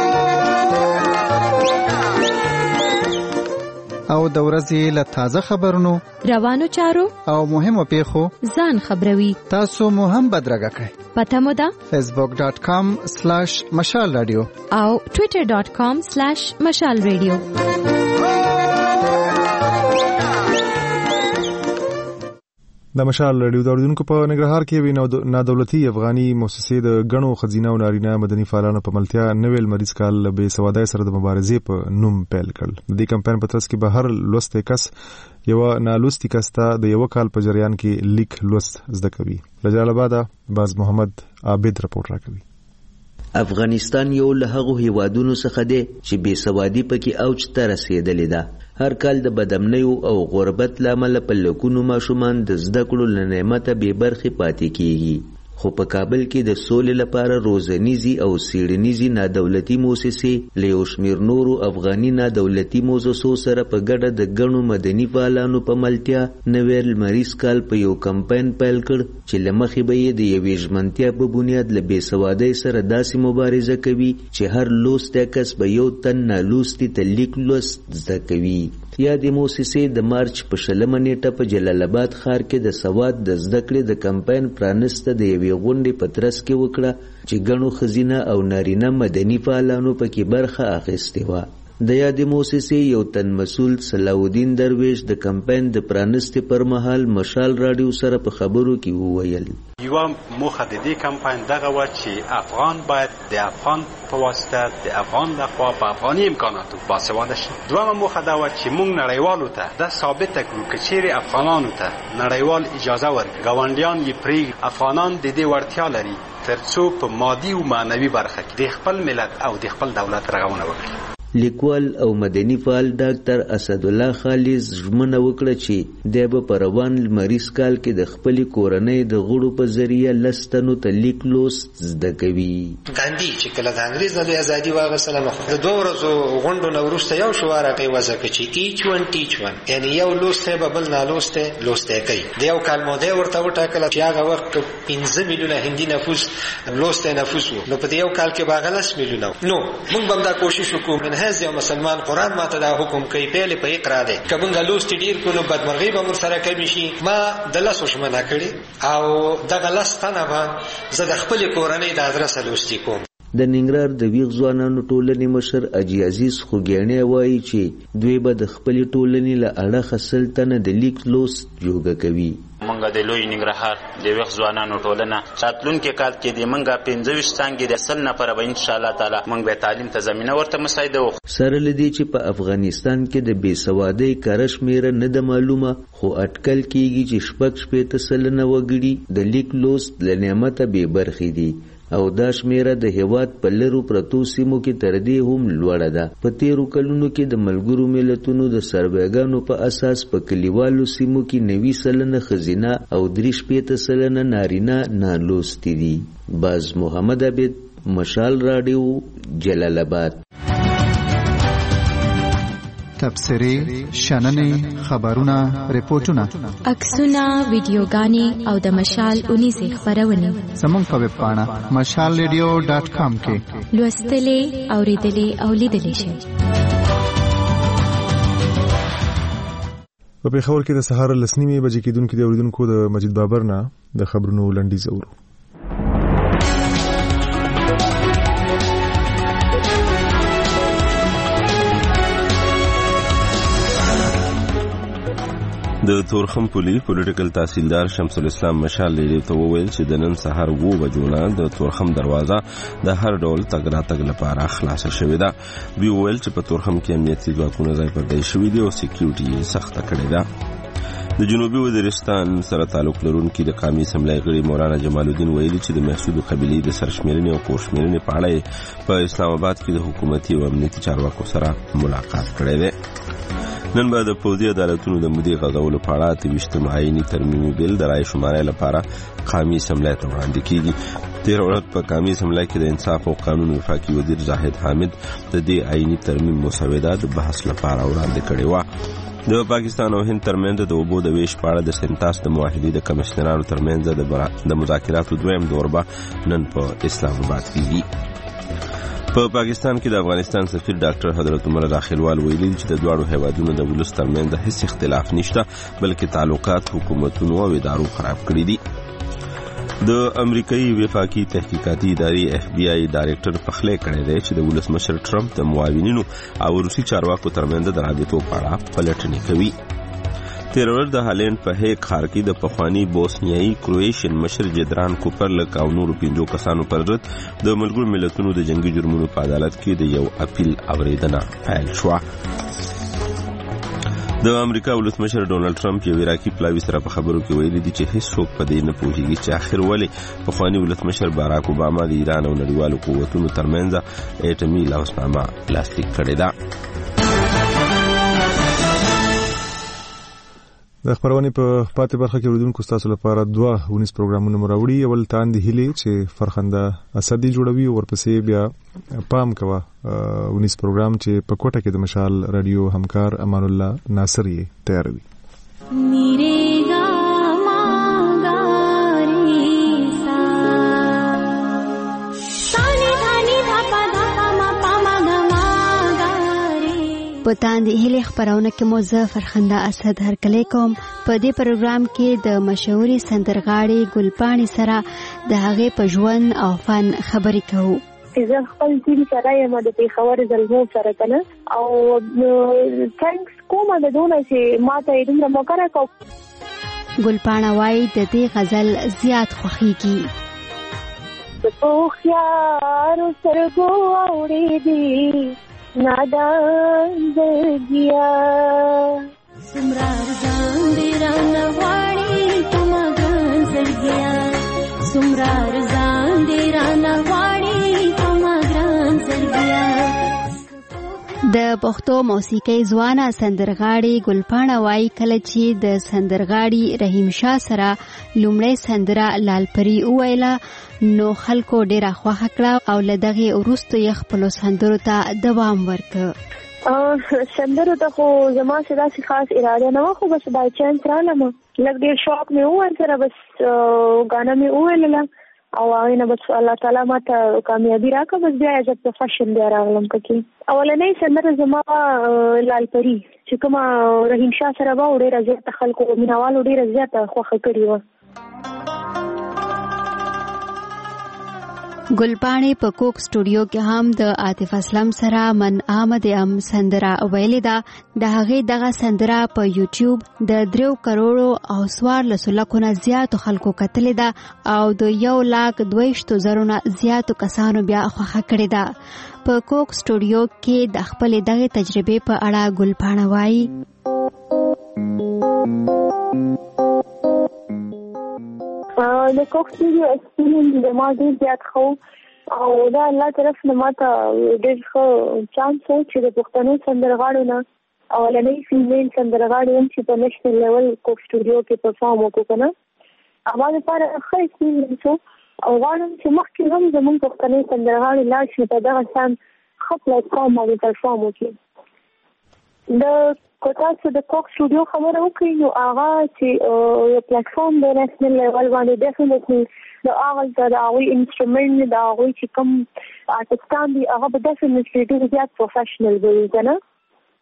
او د ورځې له تازه خبرونو، روانو چارو او مهمو پیښو ځان خبروي. تاسو مو هم بدرګه کړئ. پته مو ده فیسبوک ډاٹ کام سلیش مشال رادیو او ټوئیټر ډاٹ کام سلیش مشال رادیو. د مشال رادیو د اوریدونکو په نګرهار کې وینو نادولتي افغاني مؤسسې د غنو خزینه او نارینه مدني فعالانو په ملتیا نویل مریض کال به سوادای سره د مبارزې په نوم پیل کړ. د دې کمپاین په ترڅ کې به هر لوسته کس یو نالوستي کس ته د یو کال په جریان کې لیک لوست زده کوي. جلال آباد باز محمد عابد رپورټ راکوي. افغانستان یو له هغو هیوادونو څخه دی چې بې سوادي پکې اوج ته رسیدلې ده. هر کال د بدامنیو او غربت لامل په لکونو ماشومان د زده کړو له نعمته بې برخې پاتې کیږي. خو په کابل کې د سولې لپاره روزنیزي او سیړنیزي نادولتي موسسې له یو شمېر نورو افغاني نادولتي موسسو سره په ګډه د ګڼو مدني فعالانو په ملتیا نوی لمریز کال په یو کمپاین پیل کړ چې له مخې به یې د یوې ژمنتیا په بنیاد له بېسوادۍ سره داسې مبارزه کوي چې هر لوستی کس به یو تن نالوستي ته لیک لوست زده کوي. یا د موسسې د مارچ په شلمه نیټه په جلال آباد ښار کې د سواد د زده کړې د کمپاین پرانسته د یوې غونډې په ترڅ کې وکړه چې ګڼو ښځینه او نارینه مدني فعالانو پکې برخه اخیستې وه. د یادې موسسې یو تن مسؤل صلاح الدین درویش د کمپاین د پرانستې پر مهال مشال راډیو سره په خبرو کې وویل یوه موخه د دې کمپاین دغه وه چې افغان باید د افغان په واسطه د افغان لخوا په افغاني امکاناتو باسواده شي. دویمه موخه دا وه چې موږ نړیوالو ته دا ثابته کړو که چیرې افغانانو ته نړیوال اجازه ورکړي ګاونډیان یې پرېږدي افغانان د دې وړتیا لري تر څو په مادي او معنوي برخه کې د خپل ملت او د خپل دولت رغونه وکړي. لیکوال او مدني فعال ډاکټر اسدالله خالص ژمنه وکړه چې دی به په روان لمریز کال کې د خپلې کورنۍ د غړو په ذریعه لس تنو ته لیک لوست زده کوي. ګاندي چې کله د انګریز نه د ازادي واغستله نو د دوه ورځو غونډو نه وروسته یو شعار راکوي وضع کړي چې ایچ ون ټیچ ون، یعنی یو لوستی به بل نالوستی لوستی کوي. د یو کال موده ورته وټاکله چې هغه وخت پنځه میلیونه هندي نفوس لوستی نفوس و، نو په دې یو کال کې به هغه لس میلیونه و. نو موږ به همدا کوشش وکړو یو مسلمان قرآن ما ته دا حکم کوي پیل په اقرا دی که موږ لوستي ډېر کړو نو بدمرغي به موږ سره کمې شي. ما د لسو ژمنه کړې او دغه لس تنه به زه د خپلې کورنۍ د ادرسه لوستي کوم. د ننګرهار د ویښ ځوانانو ټولنې مشر اجي عزیز خوږیاڼی وایي چې دوی به د خپلې ټولنې له اړخه سل تنه د لیک لوست جوګه کوي. منګه د لوی ننګرهار د ویښ ځوانانو ټولنه راتلونکي کال کې د منګه پنځه ویشت څانګې د سل نفره به ان شاء الله تعالی موږ به تعلیم ته زمینه ورته مساعده وکړو. سره له دې چې په افغانستان کې د بېسوادۍ کره شمېره نه ده معلومه خو اټکل کېږي چې شپږ شپېته سلنه وګړي د لیک لوست له نعمته بې برخې دي او دا شمیره د هیواد په لرو پرتو سیمو کې تر دې هم لوړه ده. په تیرو کلونو کې د ملګرو ملتونو د سروېګانو په اساس په کلیوالو سیمو کې نوي سلنه ښځینه او درې شپېته سلنه نارینه نالوستي دي. باز محمد عبید، مشال راډیو، جلال آباد. تبصرې، شننې، خبرونه، ریپورتونه، عکسونه، ویډیوګانې او د مشال اونیزې خبرونه زموږ په ویب پاڼه مشال ریډیو ډاټ کام کې لوستلې، اوریدلې او لیدلې شئ. په پیښور کې د سهار لسنیمې بجې کېدونکو د اوریدونکو د مجید بابر نه د خبرونو لنډیز اورو. د تورخم پولی پولیټیکل تحصیلدار شمس الاسلام مشال لیډي ته وویل چې د نن سهار وو بجو نه د تورخم دروازه د هر ډول تګ راتګ لپاره خلاصه شوې ده. وی وویل چې په تورخم کې امنیتي ځواکونه ځای پر ځای شوي دي او سکیورټي یې سخته کړې ده. د جنوبي وزیرستان سره تعلق لرونکي د قومي اسمبلی غړي مولانا جمال الدین ویلي چې د محسود قبیلې د سرشمیرنې او کورشمیرنې په اړه په اسلام آباد کې د حکومتي او امنیتي چارواکو سره ملاقات کړی دی. نن به د پوځي عدالتونو د مدیر غځولو په اړه اته ویشتم آئیني ترمیمي بیل د رایې شمارۍ لپاره قومي اسمبلی ته وړاندې کیږي. تېره ورځ په قومي اسمبلی کې د انصاف او قانون وفاقي وزیر زاهد حامد د دې آئیني ترمیم مسوده د بحث لپاره وړاندې کړې وه. د پاکستان او هند ترمنځ د اوبو د ویش په اړه د سنتاس د معاهدې د کمشنرانو ترمنځ د مذاکراتو دویم دور به نن په اسلام آباد کیږي. په پاکستان کې د افغانستان سفیر ډاکټر حضرت عمر رضا خیلوال ویلي چې د دواړو هیوادونو د ولس ترمنځ هیڅ اختلاف نشته بلکې تعلقات حکومتونو او ادارو خراب کړي دي. د امریکایي وفاقي تحقیقاتي ادارې اف بی آی ډایریکټر پخلی کړی دی چې د ولسمشر ټرمپ د معاونینو او روسي چارواکو ترمنځ د رابطو په اړه پلټنې کوي. تېره ورځ د هالند په هیګ ښار کې د پخواني بوسنیایي کرویشین مشر جدران کوپرلک او نورو پنځو کسانو پر ضد د ملګرو ملتونو د جنگي جرمونو په عدالت کې د یو اپیل اوریدنه پیل شوه. د امریکا ولسمشر ډونالد ټرمپ یو عراقي پلاوي سره په خبرو کې ویلي دي چې هیڅ څوک په دې نه پوهیږي چې آخر ولې پخواني ولسمشر باراک اوباما د ایران او نړیوالو قوتونو ترمنځ اټومي لوحسنامه لاسلیک کړې ده. د خبرونې په پاتې برخه کې اوریدونکو ستاسو لپاره دوه ونیس پروګرامونه مراوړي. اول تاندې هلي چې فرخنده اسدي جوړوي او ورپسې بیا پام کوه ونیس پروګرام چې په کوټه کې د مشال رادیو همکار امان الله ناصر یې تیاروي. په تاندې هلي خبرونه کې مو زه فرخنده اسد هرکلی کوم. په دې پروګرام کې د مشهوري سندرغاړي ګلپاڼي سره د هغې په ژوند او فن خبرې کوو. زه خپل ټیم سره یم د پیښور زلمو سره کنه او ثانکس کوم د دونه چې ما ته دومره موقع راکړه. ګلپاڼه وایي د دې غزل زیات خوښیږي. په خیارو سترګو اوړېدې نادان زګیا سمرار ځان دې رانه غواړي کومه ګران زګیا سمرار ځان دې رانه غواړي کومه ګران زګیا. د پښتو موسیقۍ ځوانه سندرغاړي ګلپاڼه وایي کله چې د سندرغاړي رحیم شاه سره لومړی سندره لالپری وویله نو خلکو ډیره خوښه کړه او له دغې وروسته یې خپلو سندرو ته دوام ورکړ. سندرو ته خو زما څه داسې خاص اراده نه وه خو بس بای چانس رالم لږ ډېر شوق مې وویل سره بس ګانا مې وویلله او هغې نه بس الله تعالی ما ته کامیابي راکړه بس بیا ایز ا پروفیشن بیا راغلم پکې. اولنۍ سندره زما لالپري چې کومه رحیم شاه سره به ډېره زیاته خلکو مینوالو ډېره زیاته خوښه کړې وه. ګلپاڼې په کوک سټوډیو کې هم د عاطف اسلم سره من آمد ام سندره ویلې ده. د هغې دغه سندره په یوټیوب د دریو کروڑو او څوارلسو لکو نه زیاتو خلکو کتلې ده او د یو لاک دویشتو زرو نه زیاتو کسانو بیا خوښه کړې ده. په کوک سټوډیو کې د خپلې دغې تجربې په اړه ګلپاڼه وایي د کوک سټوډیو ایکسپیرینس د ما ډېر زیات ښه او دا الله طرف نه ما ته ډېر ښه چانس و چې د پښتنو سندرغاړو نه اولنۍ فیمیل سندرغاړې هم چې په نیشنل لیول کوک سټوډیو کې پرفارم وکړو که نه ما لپاره ښه ایکسپیرینس و او غواړم چې مخکې هم زموږ پښتنې سندرغاړې لاړ شي په دغه شان ښه پلیټفارم باندې پرفارم وکړي. د که تاسو د کوک سټوډیو خبره وکړئ نو هغه چې یو پلیټفارم دی نیشنل لیول باندې ډیفینټلی د هغه د هغوی انسټرومنټ د هغوی چې کوم آرټسټان دي هغه به ډیفینټلی ډېر زیات پروفیشنل وي که نه.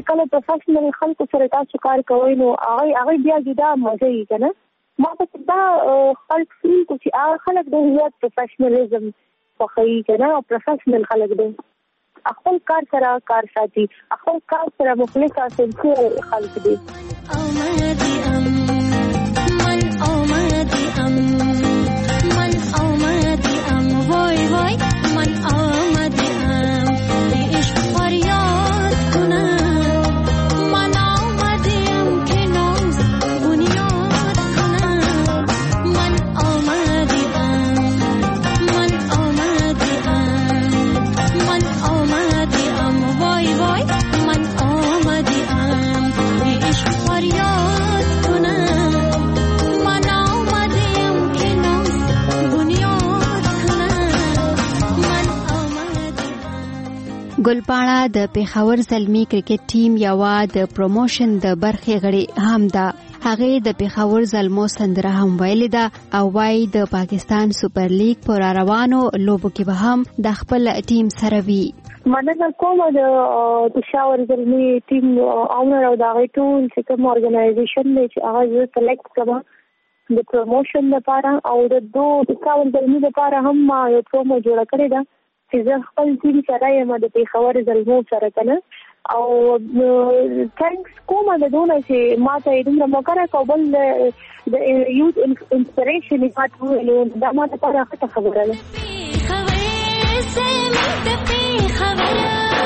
کله پروفیشنل خلکو سره تاسو کار کوئ نو هغه هغه بیا جدا مزه یې کنه. ما په دا خلک فیل کو چې هغه خلک د هیات پروفیشنلیزم خوښوي کنه او پروفیشنل خلک دي خپل کار سره کار ساتي خپل کار سره مخلص او سنسیر خلک دي. اومدي ام من اومدي ام من اومدي ام وای وای من اومدي ام عشق فریاد کنم من اومدي ام که ناز بنیاد کنم من اومدي ام من اومدي ام من اومدي ام وای وای من اومدي ام عشق فریاد کنم من اومدي ام که ناز بنیاد کنم من اومدي ګلپاڼه د پیښور زلمی کرکټ ټیم یوه د پروموشن د برخې غړي هم ده. هغه د پیښور زلمو سندره هم ویلې ده او وايي د پاکستان سپر لیګ پر روانو لوبو کې به هم د خپل ټیم سره وي. مننه کوم د پیښور زلمی ټیم اونر او د ټول چې کوم اورګنایزیشن چې هغه سلیکټ کړه د پروموشن لپاره او د دوه پیښور زلمی لپاره هم یو پرومو جوړ کړی ده چې زه خپل ټیم سره یم د پیښور زلمو سره کنه او تھینکس کوم د دونه چې ما ته دومره موقع راکړه بل د یوث انسپریشن پات ویلو دا ما ته راځه خبره ده خبره سمې د خبره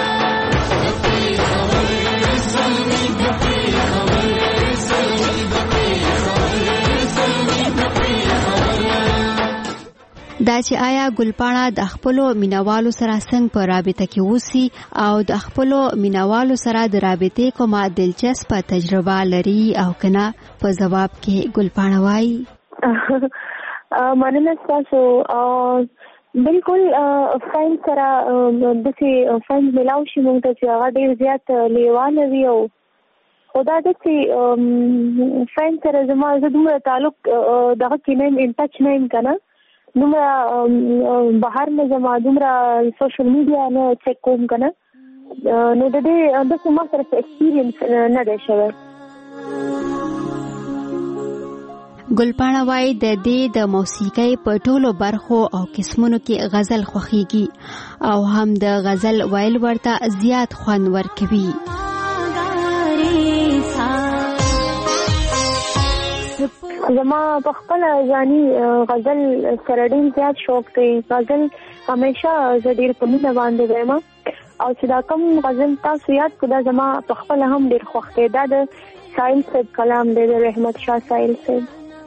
دا چې آیا ګلپاڼه د خپلو مینوالو سره څنګه په رابطه کې اوسي او د خپلو مینوالو سره د رابطې کومه دلچسپه تجربه لري او کنه په جواب کې ګلپاڼه وایي مننه تاسو بالکل فاین سره د څه فاین ملاو شي مونږ ته چې هغه ډیر زیات لیوان وي او خدا د څه فاین سره زما زه دومره تعلق دغه کې نه ان ټچ نه یم کنه دومره بهر نه زما دومره سوشل میډیا نه چیک کوم کنه نو د دې د کومه سره ایکسپیرینس نه دی شوی. ګلپاڼه وايي د دې د موسیقۍ په ټولو برخو او قسمونو کې غزل خوښيږي او هم د غزل ویل ورته زیات خوند ورکوي. زما په خپل ځاني غزل سره ډېر زیات شوق دی. غزل همیشه زه ډېر په مینه باندې وایم او چې دا کوم غزل تاسو یاد کړه دا زما په خپل هم ډېر خوښ دی. دا د سایل صاحب کلام دی د رحمت شاه سایل صاحب.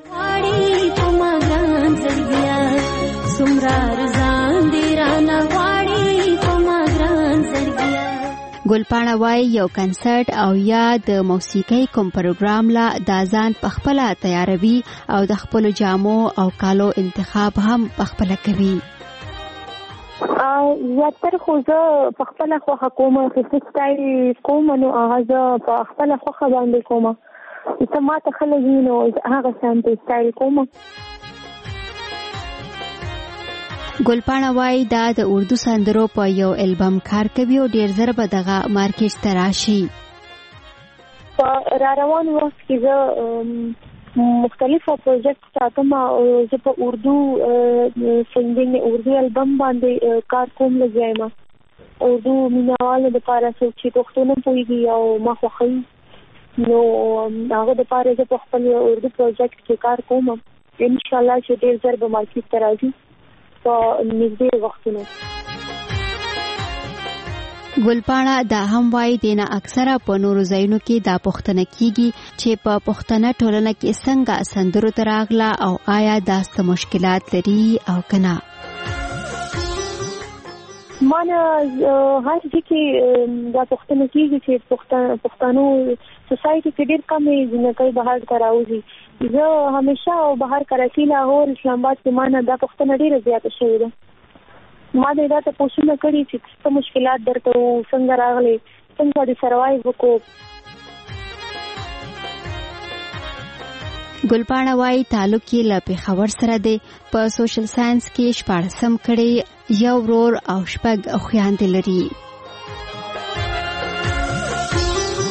ګلپاڼه وايي یو کنسرت او یا د موسیقۍ کوم پروګرام لا د ځان په خپل تیاروي او د خپل جامو او کالو انتخاب هم په خپل کوي. زیاتره خو زه په خپل خوښه کوم چې سټایل کوم نو هغه په خپل خوښه باندې کوم چې ما ته خلک نو هغه سانتي سټایل کوم. ګلپاڼه وايي دا د اردو سندرو په یو البم کار کوي او ډیر زر به دغه مارکیټ ته راشي. په را روان وخت کې زه مختلفه پروژیکټ ساتم او زه په اردو سنگینګ اردو البم باندې کار کوم لګایم. اردو مینوالو لپاره چې پښتو نه پوهیږي او ما خوښوي نو هغه لپاره زه په خپل اردو پروژیکټ کې کار کوم. ان شاء الله چې ډیر زر به مارکیټ ته راځي په نږدې وختونو. ګلپاڼه دا هم وايي دینه اکثره په نورو ځایونو کې دا پوښتنه کیږي چې په پښتنه ټولنه کې څنګه سندرو ته راغله او آیا داسته مشکلات لري او کنه. مانه هر ځکه دا پښتنه کیږي چې پښتنو سوسایټي کې ډېر کم ځنکې بهر تراوځي. زه همیشه بهر کراچي لاهور اسلام آباد کې مانه دا پښتنه ډېر زیاته شوې ده. ما دې دا ته پوښتنه کړې چې څه مشکلات درته څنګه راغلي څنګه دې سروایو وکړو. ګلپاڼه وايي تعلق یې له پیښور سره دی. په سوشل ساينس کې شپاړسم کړي یو ورور او شپږ خویندې لري.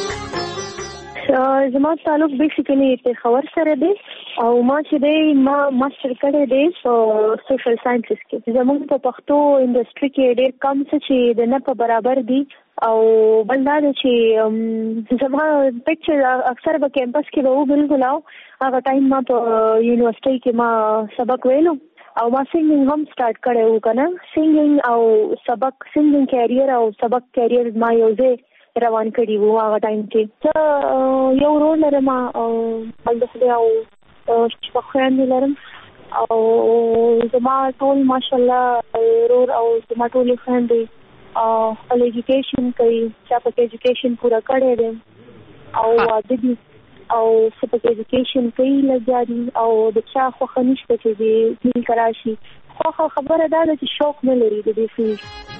زما تعلق بیسیکلی پېښور سره دی او ما چې دی ما ماستر کړی دی په سوشل ساينسز کې. زموږ په پښتو انډستری کې ډېر کم څه چې د نه په برابر دي او بل دا چې زما پکچر اکثر په کیمپس کې به و بالکل او هغه ټایم ما په یونیورسيټي کې ما سبق ویلو او ما سنگینګ هم سٹارټ کړی و کنه. سنگینګ او سبق سنگینګ کیریئر او سبق کیریئر ما یو ځای روان کړی وو هغه ټایم کې. ته یو رول لرم او بل د خدای او شپخوان لرم او زما ټول ماشاءالله رور او زما ټول خويندې او خپل ایجوکیشن کوي چې په ایجوکیشن پورا کړی دی او واده دي او سپک ایجوکیشن کوي لګیاري او د چا خو خنيشته چې دی دل کراشي خو خبره ده چې شوق نه لري د دې فیلډ.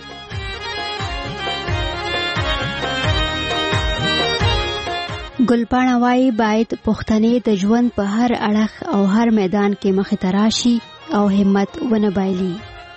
ګلپاڼه وايي باید پښتنې د ژوند په هر اړخ او هر میدان کې مخې ته راشي او همت ونه بایلي.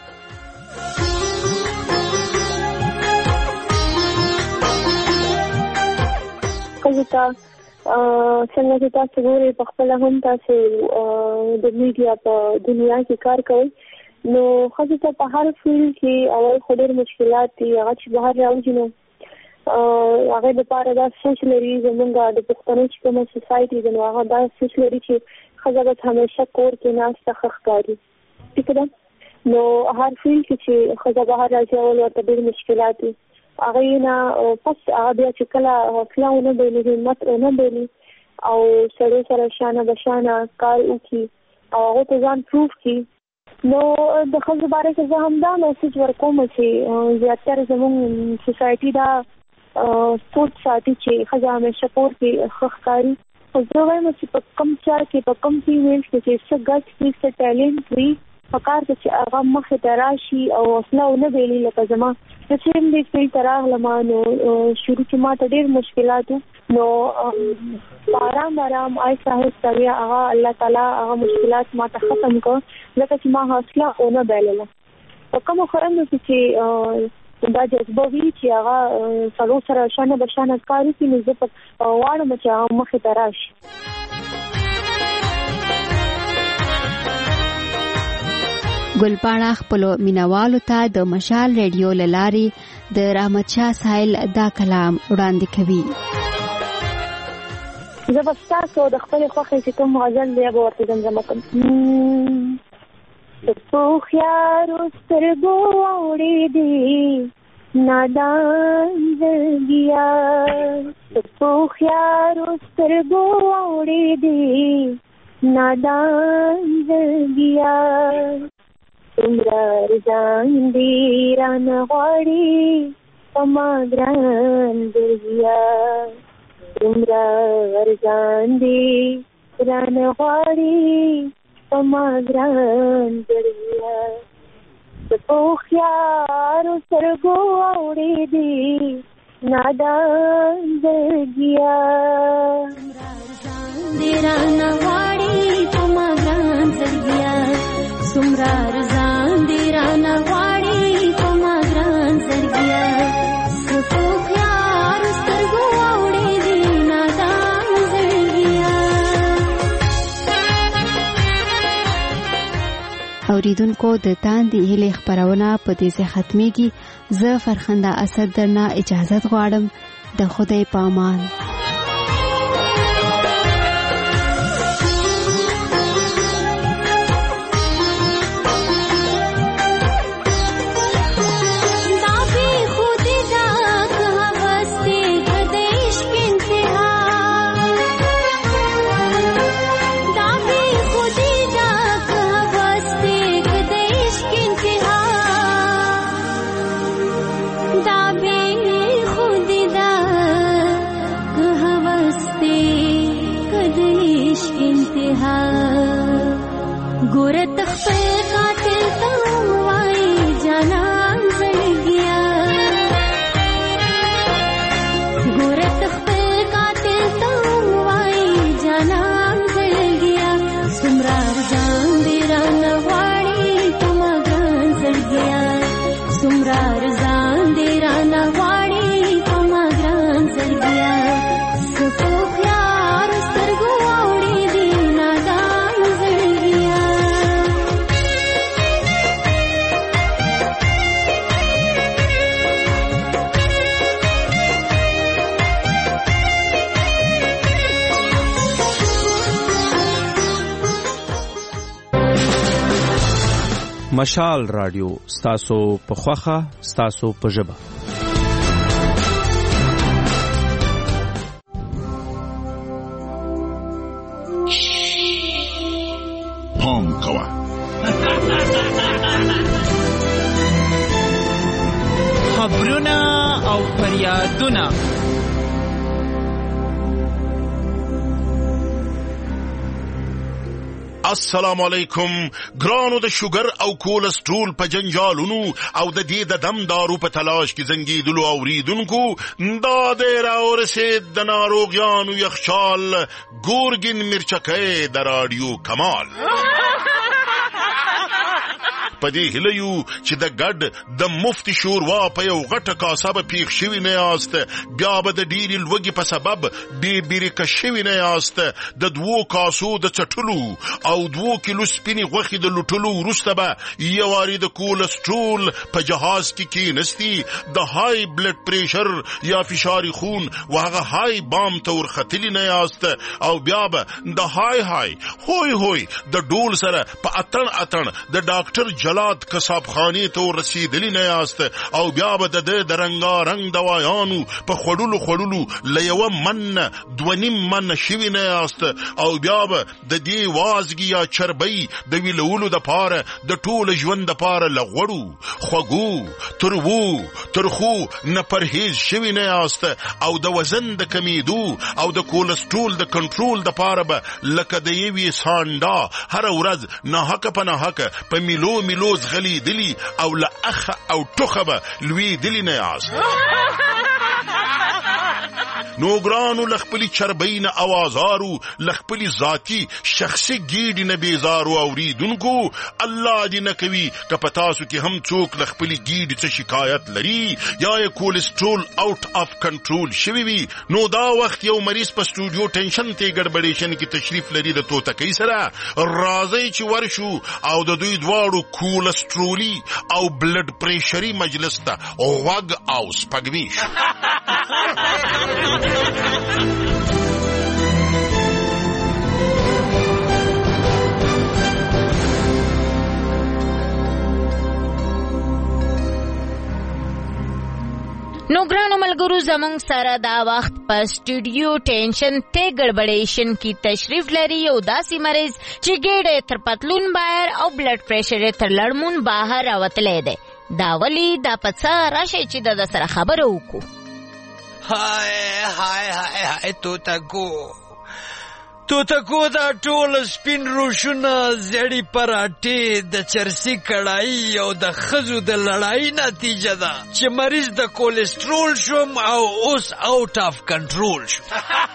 کله څنګه چې تاسو ګورئ په خپل هم تاسو د میډیا په دنیا کې کار کوئ نو خو ته په هر فیلډ کې اول خو ډېر مشکلات دي هغه چې بهر راوځي نو هغه د پاره دا سوچ لري زمونږ د پښتنو چې کومه سوسایټي د هغه دا سوچ لري چې خزه به همیشه کور کې ناشته ښکاري ٹھیک ده. نو هر فیلډ کې چې خزه بهر راځي اول ورته ډېر مشکلات دي هغه نه پس هغه بیا چې کله حوصله ونه بایلي همت ونه بایلي او سړی سره شانه بشانه کار وکړي او هغه ته ځان پروف کړي نو د خزه باره کې زه همدا میسج ورکوم چې زیاتره زموږ سوسایټي دا سوچ ساتي چې خزه همیشه کور کې ښکاري. خو زه وایم چې په کم چا کې په کم فیمیل کې چې څه ګټ وي څه ټیلنټ وي پکار ته چې هغه مخې ته راشي او حوصله ونه بایلي. لکه زما چې چې دې فیلډ ته راغلم نو شروع کې ما ته ډېر مشکلات نو آرام آرام آهسته آهسته بیا هغه الله تعالی هغه مشکلات ما ته ختم کړ ځکه چې ما حوصله ونه بایلله. په کومو خویندو کې چې دا جذبه وي چې هغه سړو سره شانه بشانه کار وکړي نو زه په واړم چې هغه مخې ته راشي. ګلپاڼه خپلو مینوالو ته د مشال ریډیو له لارې د رحمت شاه ساحل دا کلام وړاندې کوي. زه به ستاسو د خپلې خوښې چې کوم غزل دی به ورته زمزمه کوم. د پوخیارو سترګو اوړې دي نادان زړګیا د پوخیارو سترګو اوړې دي نادان زړګیا څومره ارزان دي رانه غواړي په ما ګران زړګیا څومره ارزان دي رانه غواړي ما ګران زړګیا د پوخیارو سترګو اوړې دي نادان زړګیا دې رانه غواړي په ما ګران زړګیا څومره ارزان دي رانه غواړي په ما ګران زړګیا د پوخیارو سترګو اوړې دي نادان زړګیا. اوریدونکو د تاندې هلي خبرونه په دې ځای ختميږي. زه فرخنده اسد درنه اجازه غواړم. د خدای په امان. مشال رادیو ستاسو په خوخه ستاسو په ژبه. پام کوه خبرونه او فریادونه السلام علیکم ګرانو د شوګر او کولسټرول په جنجالونو او د دې د دم دارو په تلاش کې زنګیدلو اوریدونکو دا د راورسید د ناروغیانو یخچال ګورګین مرچکې د رادیو کمال پدې هلیو چې د ګډ د مفتی شوروا په یو غټه کاسه به پیښ شوی نه یاست بیا به د ډیری لوګي په سبب بې بیرکه شوی نه یاست د دوو کاسو د چټلو او دوو کیلو سپینی غوښې د لوټلو وروسته به یو واري د کولسټرول په جهاز کې کېنستی د های بلډ پریشر یا فشار خون و هغه های بام ته ورختلی نه یاست او بیا به د های های هوی هوی د ډول سره په اتن اتن د ډاکټر جلاد کساب خانی ته رسیدلی نه یاست او بیا به د د رنگارنګ دوايانو په خړولو خړولو لیو من دونیم من شوی نه یاست او بیا به د دې وازګي یا چربي د ویلولو د پاره د ټول ژوند د پاره لغړو خوګو ترو ترخو نه پرهیز شوی نه یاست او د وزن د کمیدو او د کولسټرول د کنټرول د پاره به لکه د یوي سانډا هر ورځ نه حق په نه حق په میلو میلو لوز غلی دلی او لأخ او تخبه لوی دلی نیاز نو ګرانو لخپلی چربین اوازارو لخپلی ذاتی شخصی گیډی نه بیزارو اوریدونکو الله دې نه کوي که پتاسو کې هم څوک لخپلی گیډی څه شکایت لري یا یې کولسټرول آوټ اف کنټرول شوی وي نو دا وخت یو مریض په سټوډیو ټینشن ته ګډبډیشن کې تشریف لري د توتکۍ سره راځي چې ورشو او د دوی دواړو کولسټرولي او بلډ پریشري مجلس ته غوږ او سپګوي نو ګرانو ملګرو زمونږ سره دا وخت په سټوډیو ټینشن ته ګډبډیشن کی تشریف لري یو داسې مریض چې ګېډه تر پتلون بهر او بلډ پریشر تر لړمون بهر راوتلی دی دا ولی دا پڅه راشي چې د سره خبرو وکړو هاي هاي هاي هاي توتکو توتکو دا ټول سپین روشونه زړی پراټې د چرسی کړای او د خزو د لړای نتیجه ده چې مریض د کولسټرول شوم او اوس آوټ اف کنټرول شو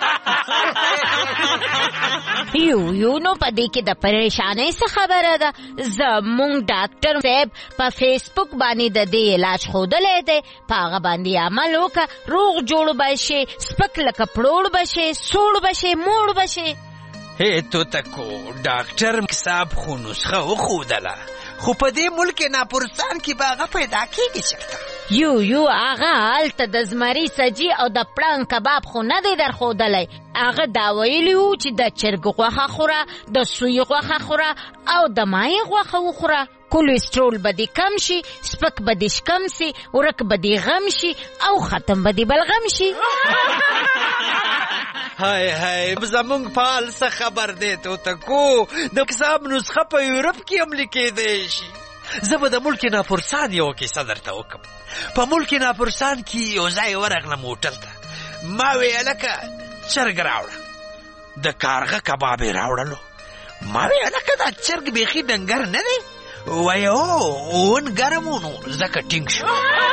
یو یو نو پدې کې د پریشانۍ څه خبره ده زموږ ډاکټر صاحب په فیسبوک باندې د دې علاج ښودلی دی په هغه باندې عمل وکړه روغ جوړ بشي سپک لکه پړوړ بشي سوړ بشي موړ بشي هی توتکو ډاکټر صاحب خو نسخه وښودله خو په دې ملک ناپرسان کې به هغه پیدا کېږي چېرته یو یو هغه هلته د زمري سجي او د پړنګ کباب خو نه دی درښودلی هغه دا ویلي وو چې د چرګ غوښه خوره د سوی غوښه خوره او د مایع غوښه وخوره کولسټرول به دې کم شي سپک به دې شکم سي ورک به دې غم شي او ختم به دې بلغم شي هاي هاي زمونږ فعال څه خبر دی توتکو د کساب نسخه په یورپ کې هم لیکېدی شي زه به د ملک ناپرسان یوه کیسه درته وکړم په ملک ناپرسان کې یو ځای ورغلم هوټل ته ما وې هلکه چرګ راوړه د کارغه کباب یې راوړلو ما وې هلکه دا چرګ بیخي ډنګر نه دی وایي هو اون ګرم و نو ځکه ټینګ شو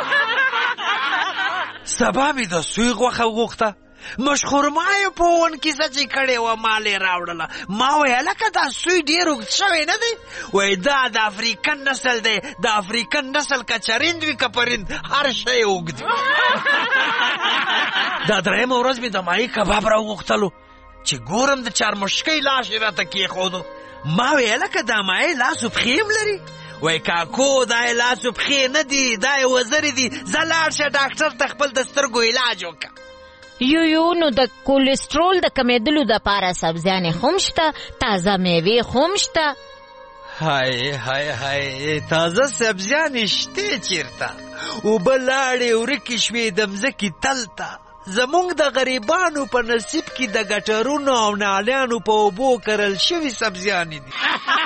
سبا مې د سوی غوښه وغوښته مشخور ما یې په اون کیسه چې کړې وه مال یې راوړله ما وایي هلکه دا سوی ډېر اوږد شوی نه دی وایي دا د افریقن نسل دی د افریقن نسل که چرند وي که پرند هر شی اوږد دا درېیمه ورځ مې د ماهي کباب راوغوښتلو چې ګورم د چارمشکۍ لاس یې راته کېښودو ما وایي هلکه دا ماهي لاس و پښې هم لري وای کاکو دا یې لاس و پښې نه دي دا یې وزرې دي ځه لاړ شه ډاکټر ته خپل د سترګو علاج وکړه یو یو نو د کولسټرول د کمیدلو دپاره سبزیانې هم شته تازه میوې هم شته هاي هاي هاي تازه سبزیانې شته چیرته اوبه لاړې ورکې شوې د مځکې تل ته زمونږ د غریبانو په نصیب کې د ګټرونو او نالیانو په اوبو کرل شوي سبزیانې دي.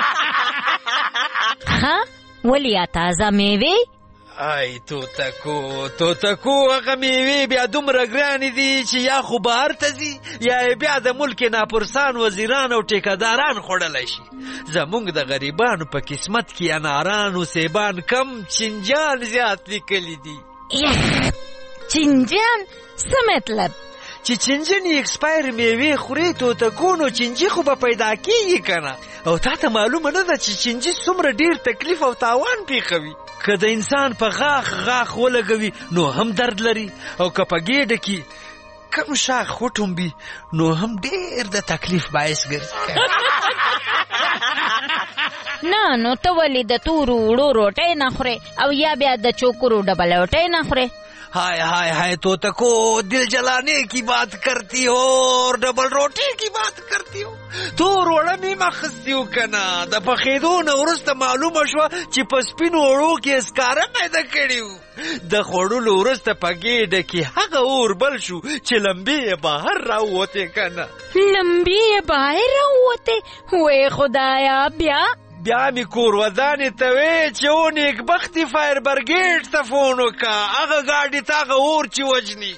ها ولې تازه میوې؟ ای توتکو توتکو هغه میوې بیا دومره ګرانې دي چې یا خو بهر ته ځي یا یې بیا د ملک ناپرسان وزیران او ټیکهداران خوړلی شي. زمونږ د غریبانو په قسمت کې اناران او سیبان کم چینجان زیات لیکلی دي. چینجان څه مطلب؟ چې چینجنې اکسپایر میوې خورې توتکو نو چینجي خو به پیدا کېږي که نه. او تا ته معلومه نه ده چې چینجي څومره ډېر تکلیف او تاوان پېښوي. که د انسان په غاښ غاښ ولګوي نو هم درد لري او که په ګېډه کې کم شاخ وټومبي نو هم ډېر د تکلیف باعث ګرځي. نه نو ته ولې د تورو وړو روټۍ نه خورې او یا بیا د چوکرو ډبل روټۍ نه خورې؟ हाय हाय हाय तोतको दिल जलाने की बात करती हो और डबल रोटी की बात करती हो. تو روړه می مخستی وکنه د پخېدو نه وروسته معلومه شوه چې په سپینو وړو کې اسکاره پیدا کړي وو. د خوړلو وروسته په ګېډه کې هغه اور بل شو چې لمبې یې بهر راووتې که نه. لمبې یې بهر راووتې؟ وی خدایا بیا؟ بیا می کور ودانې ته وې چې او نیکبختي فایر برګیډ ته فون وکړه هغه ګاډي ته هغه اور چې وجني.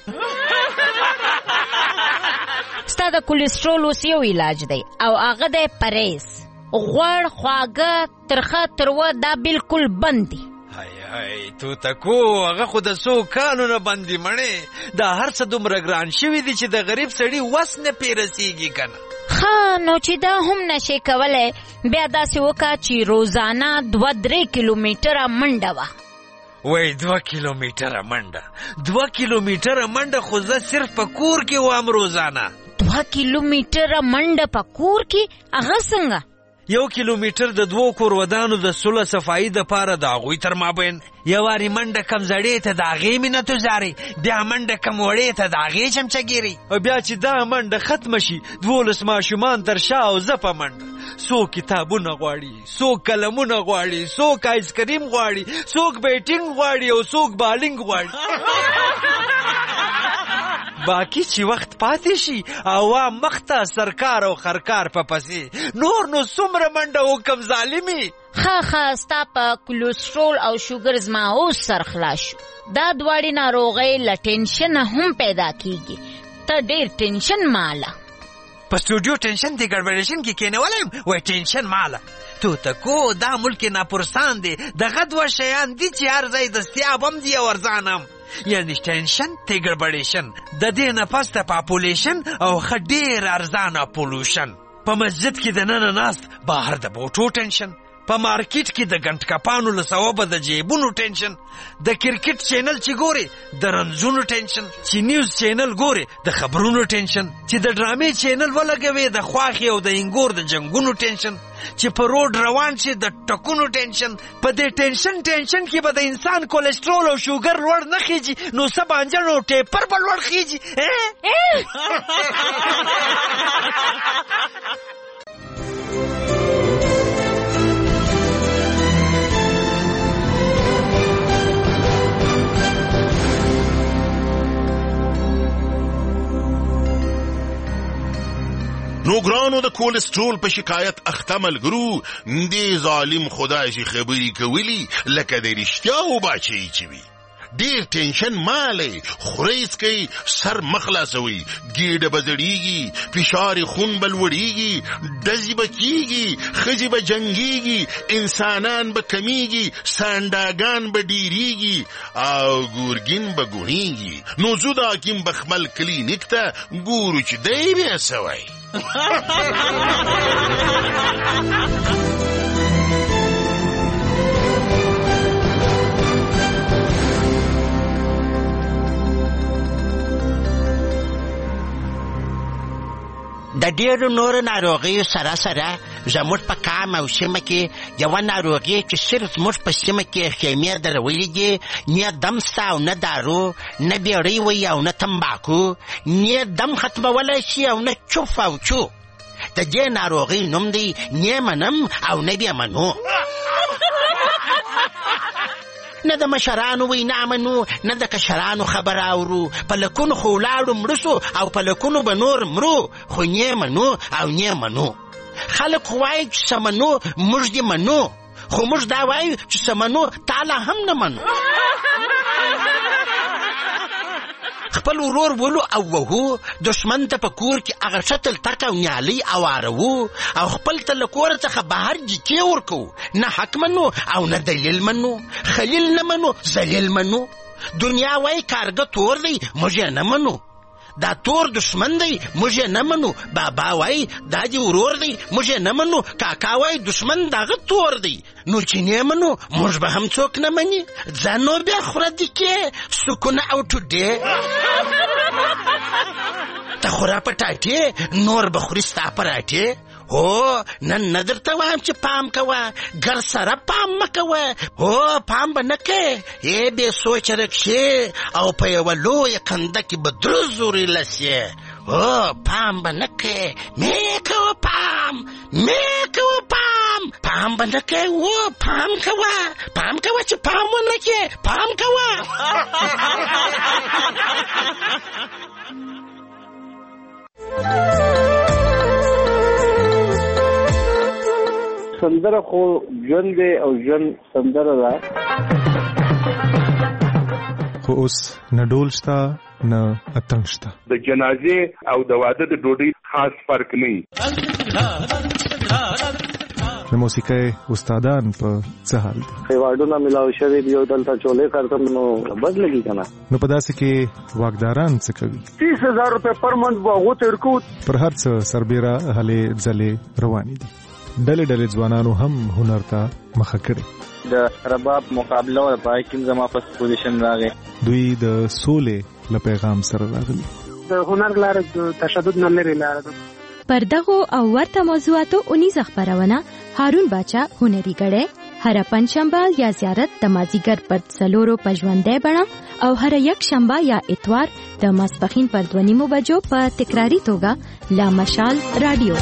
ستا د کولیسټرول اوس یو علاج دی او هغه دی پرهیز. غوړ خواږه ترخه تروه دا بالکل بند دي. هاي هاي توتکو هغه خو د څو کالو نه بند دي مړې. دا هر څه دومره ګران شوي دي چې د غریب سړي وس نه پې رسېږي که نه. ها نو چې دا هم نشي کولی بیا داسې وکړه چې روزانه دوه درې کیلومیټره منډه وه. وای دوه کیلومیټره منډه دوه کیلومیټره منډه خو زه صرف په کور کې وام روزانه. دوه کیلومیټره منډه په کور کې؟ هغه څنګه؟ یو کیلومیټر د دوو کور ودانو د سوله صفایي دپاره د هغوی تر مابین یو وارې منډه کم زړې ته د هغې مینتوزارې بیا منډه کم وړې ته د هغې چمچګیرې او بیا چې دا منډه ختمه شي دولس ماشومان تر شا او زه په منډه. څوک کتابونه غواړي څوک قلمونه غواړي څوک آیسکریم غواړي څوک بیټینګ غواړي او څوک بالینګ غواړي. باقی چې وخت پاتې شي عوام مخته سرکار او خرکار په پسې نور نو څومره منډه وکم ظالمي. ښه ښه ستا په کولیسټرول او شوګر زما اوس سر خلاص شو. دا دواړې ناروغۍ له ټینشنه هم پیدا کېږي. ته ډېر ټینشن ماله. په سټوډیو ټینشن دی ګډوډېشن کې کېنولی یم وایي ټینشن ماله. توتکو دا ملک ناپرسان دی دغه دوه شیان دي چې هر ځای دستیاب هم دي او ارزان هم. یعنی ټینشن تی ګډوډېشن د دې نه پس د پاپولیشن او ښه ډېر ارزانه پولوشن. په مسجد کې دننه ناست بهر د بوټو ټینشن. په مارکیټ کې د ګنټکپانو له ثوابه د جیبونو ټینشن. د کرکټ چینل چې ګوري د رنځونو ټینشن. چې نیوز چینل ګوري د خبرونو ټینشن. چې د ډرامې چینل ولګوي د خواښې او د انګور د جنګونو ټینشن. چې په روډ روان شي د ټکونو ټینشن. په دې ټینشن ټینشن کې به د انسان کولیسټرول او شوګر لوړ نه خېږي نو څه بانجن او ټیپر به لوړ خېږي. نو ګرانو د کولیسټرول په شکایت اخته ملګرو دې ظالم خدای چې خبرې کولي لکه د رښتیا وباچوي چې وي. ډېر ټینشن مالی خورئ څکئ سر مه خلاصوئ ګېډه به زړېږي فشار خون به لوړېږي ډزې به کېږي ښځې به جنګېږي انسانان به کمیږي سانډاګان به ډېرېږي او ګورګین به ګوڼېږي. نو زو د حکیم بخمل کلینیک ته ګورو چې دی بیا څه وایي. د ډېرو نورو ناروغیو سره سره زموږ په کام او سیمه کې یوه ناروغي چې صرف زموږ په سیمه کې خیمې درولې دي نه دم سته او نه دارو نه بیړۍ وي او نه تمباکو نه دم ختمولی شي او نه چوف او چو. د دې ناروغۍ نوم دی نه منم او نه بیا منو. نه د مشرانو وینا منو، نه د کشرانو خبره اورو. په لکونو خو ولاړو مړه سو او په لکونو به نور مرو، خو نه منو او نه منو. خلک خو وایي چې څه منو موږ دې منو، خو موږ دا وایو چې څه منو تاله هم نه منو. خپل ورور ولو او وهو، دشمن ته په کور کې هغه شتل تک او نیالي اوارو، او خپل ته له کور څخه بهر جکې ورکو. نه حق منو او نه دلیل منو، خلیل نه منو ذلیل منو. دنیا وای کارګه تور دی موږ نه منو، دا تور دشمن دی موږ نه منو. بابا وای دا دی ورور دی موږ نه منو. کاکا وای دشمن دغه تور دی. نو چې نه منو موږ به هم څوک نه مني. ځانو بیا خوره دي کې سکونه او ټوډې ته خوره پټاټې نور به خوري ستا پراټې. هو نن نه درته وایم چې پام کوه، ګر سره پام مه کوه. هو پام به نه کوې، ای بې سوچه رکشې او په یوه لویه کنده کې به درې زورې لسې. هو پام به نه کوې، مې کوه پام، مې کوه پام، پام به نه کوې. هو پام کوه، پام کوه چې پام ونه کوې، پام کوه. سندره خو ژوند دی او ژوند سندره ده. خو اوس نه ډول شته نه اتڼ شته. د جنازې او د واده د ډوډۍ خاص فرق نه وي. د موسیقۍ استادان په څه حال دي؟ ایوارډونه ملاو شوي دي او دلته چولې کارتم نو بد لګي که نه. نو په داسې کې واکداران څه کوي؟ تیس هزار روپۍ پر منت به هغو ته ورکو. پر هر څه سربیره هلې ځلې روانې دي. ډلې ډلې ځوانانو هم هنر ته مخه کړې. د رباب مقابله او پای کې زما په پوزیشن راغی. دوی د سولې له پیغام سره راغلي. د هنر لاره د تشدد نه لري لاره ده. پر دغو او ورته موضوعاتو اونیزه خپرونه هارون باچا هنري ګړی هر پنځشنبه یا زیارت د مازیګر پر څلورو په ژوندۍ بڼه او هر یک شنبه یا اتوار د ماسپښین پر دوه نیمو بجو په تکراری توګه لا مشال رادیو.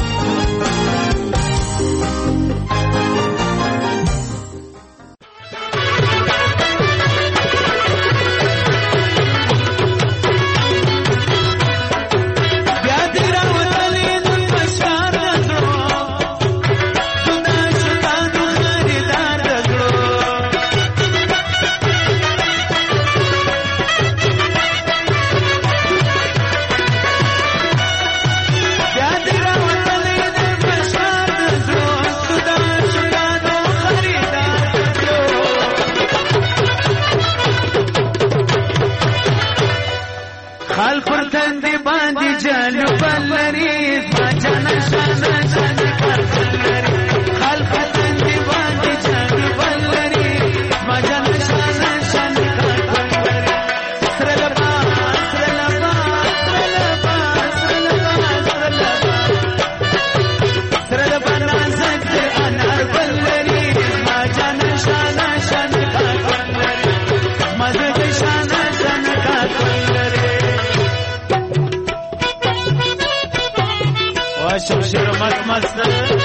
شمشیر مست مست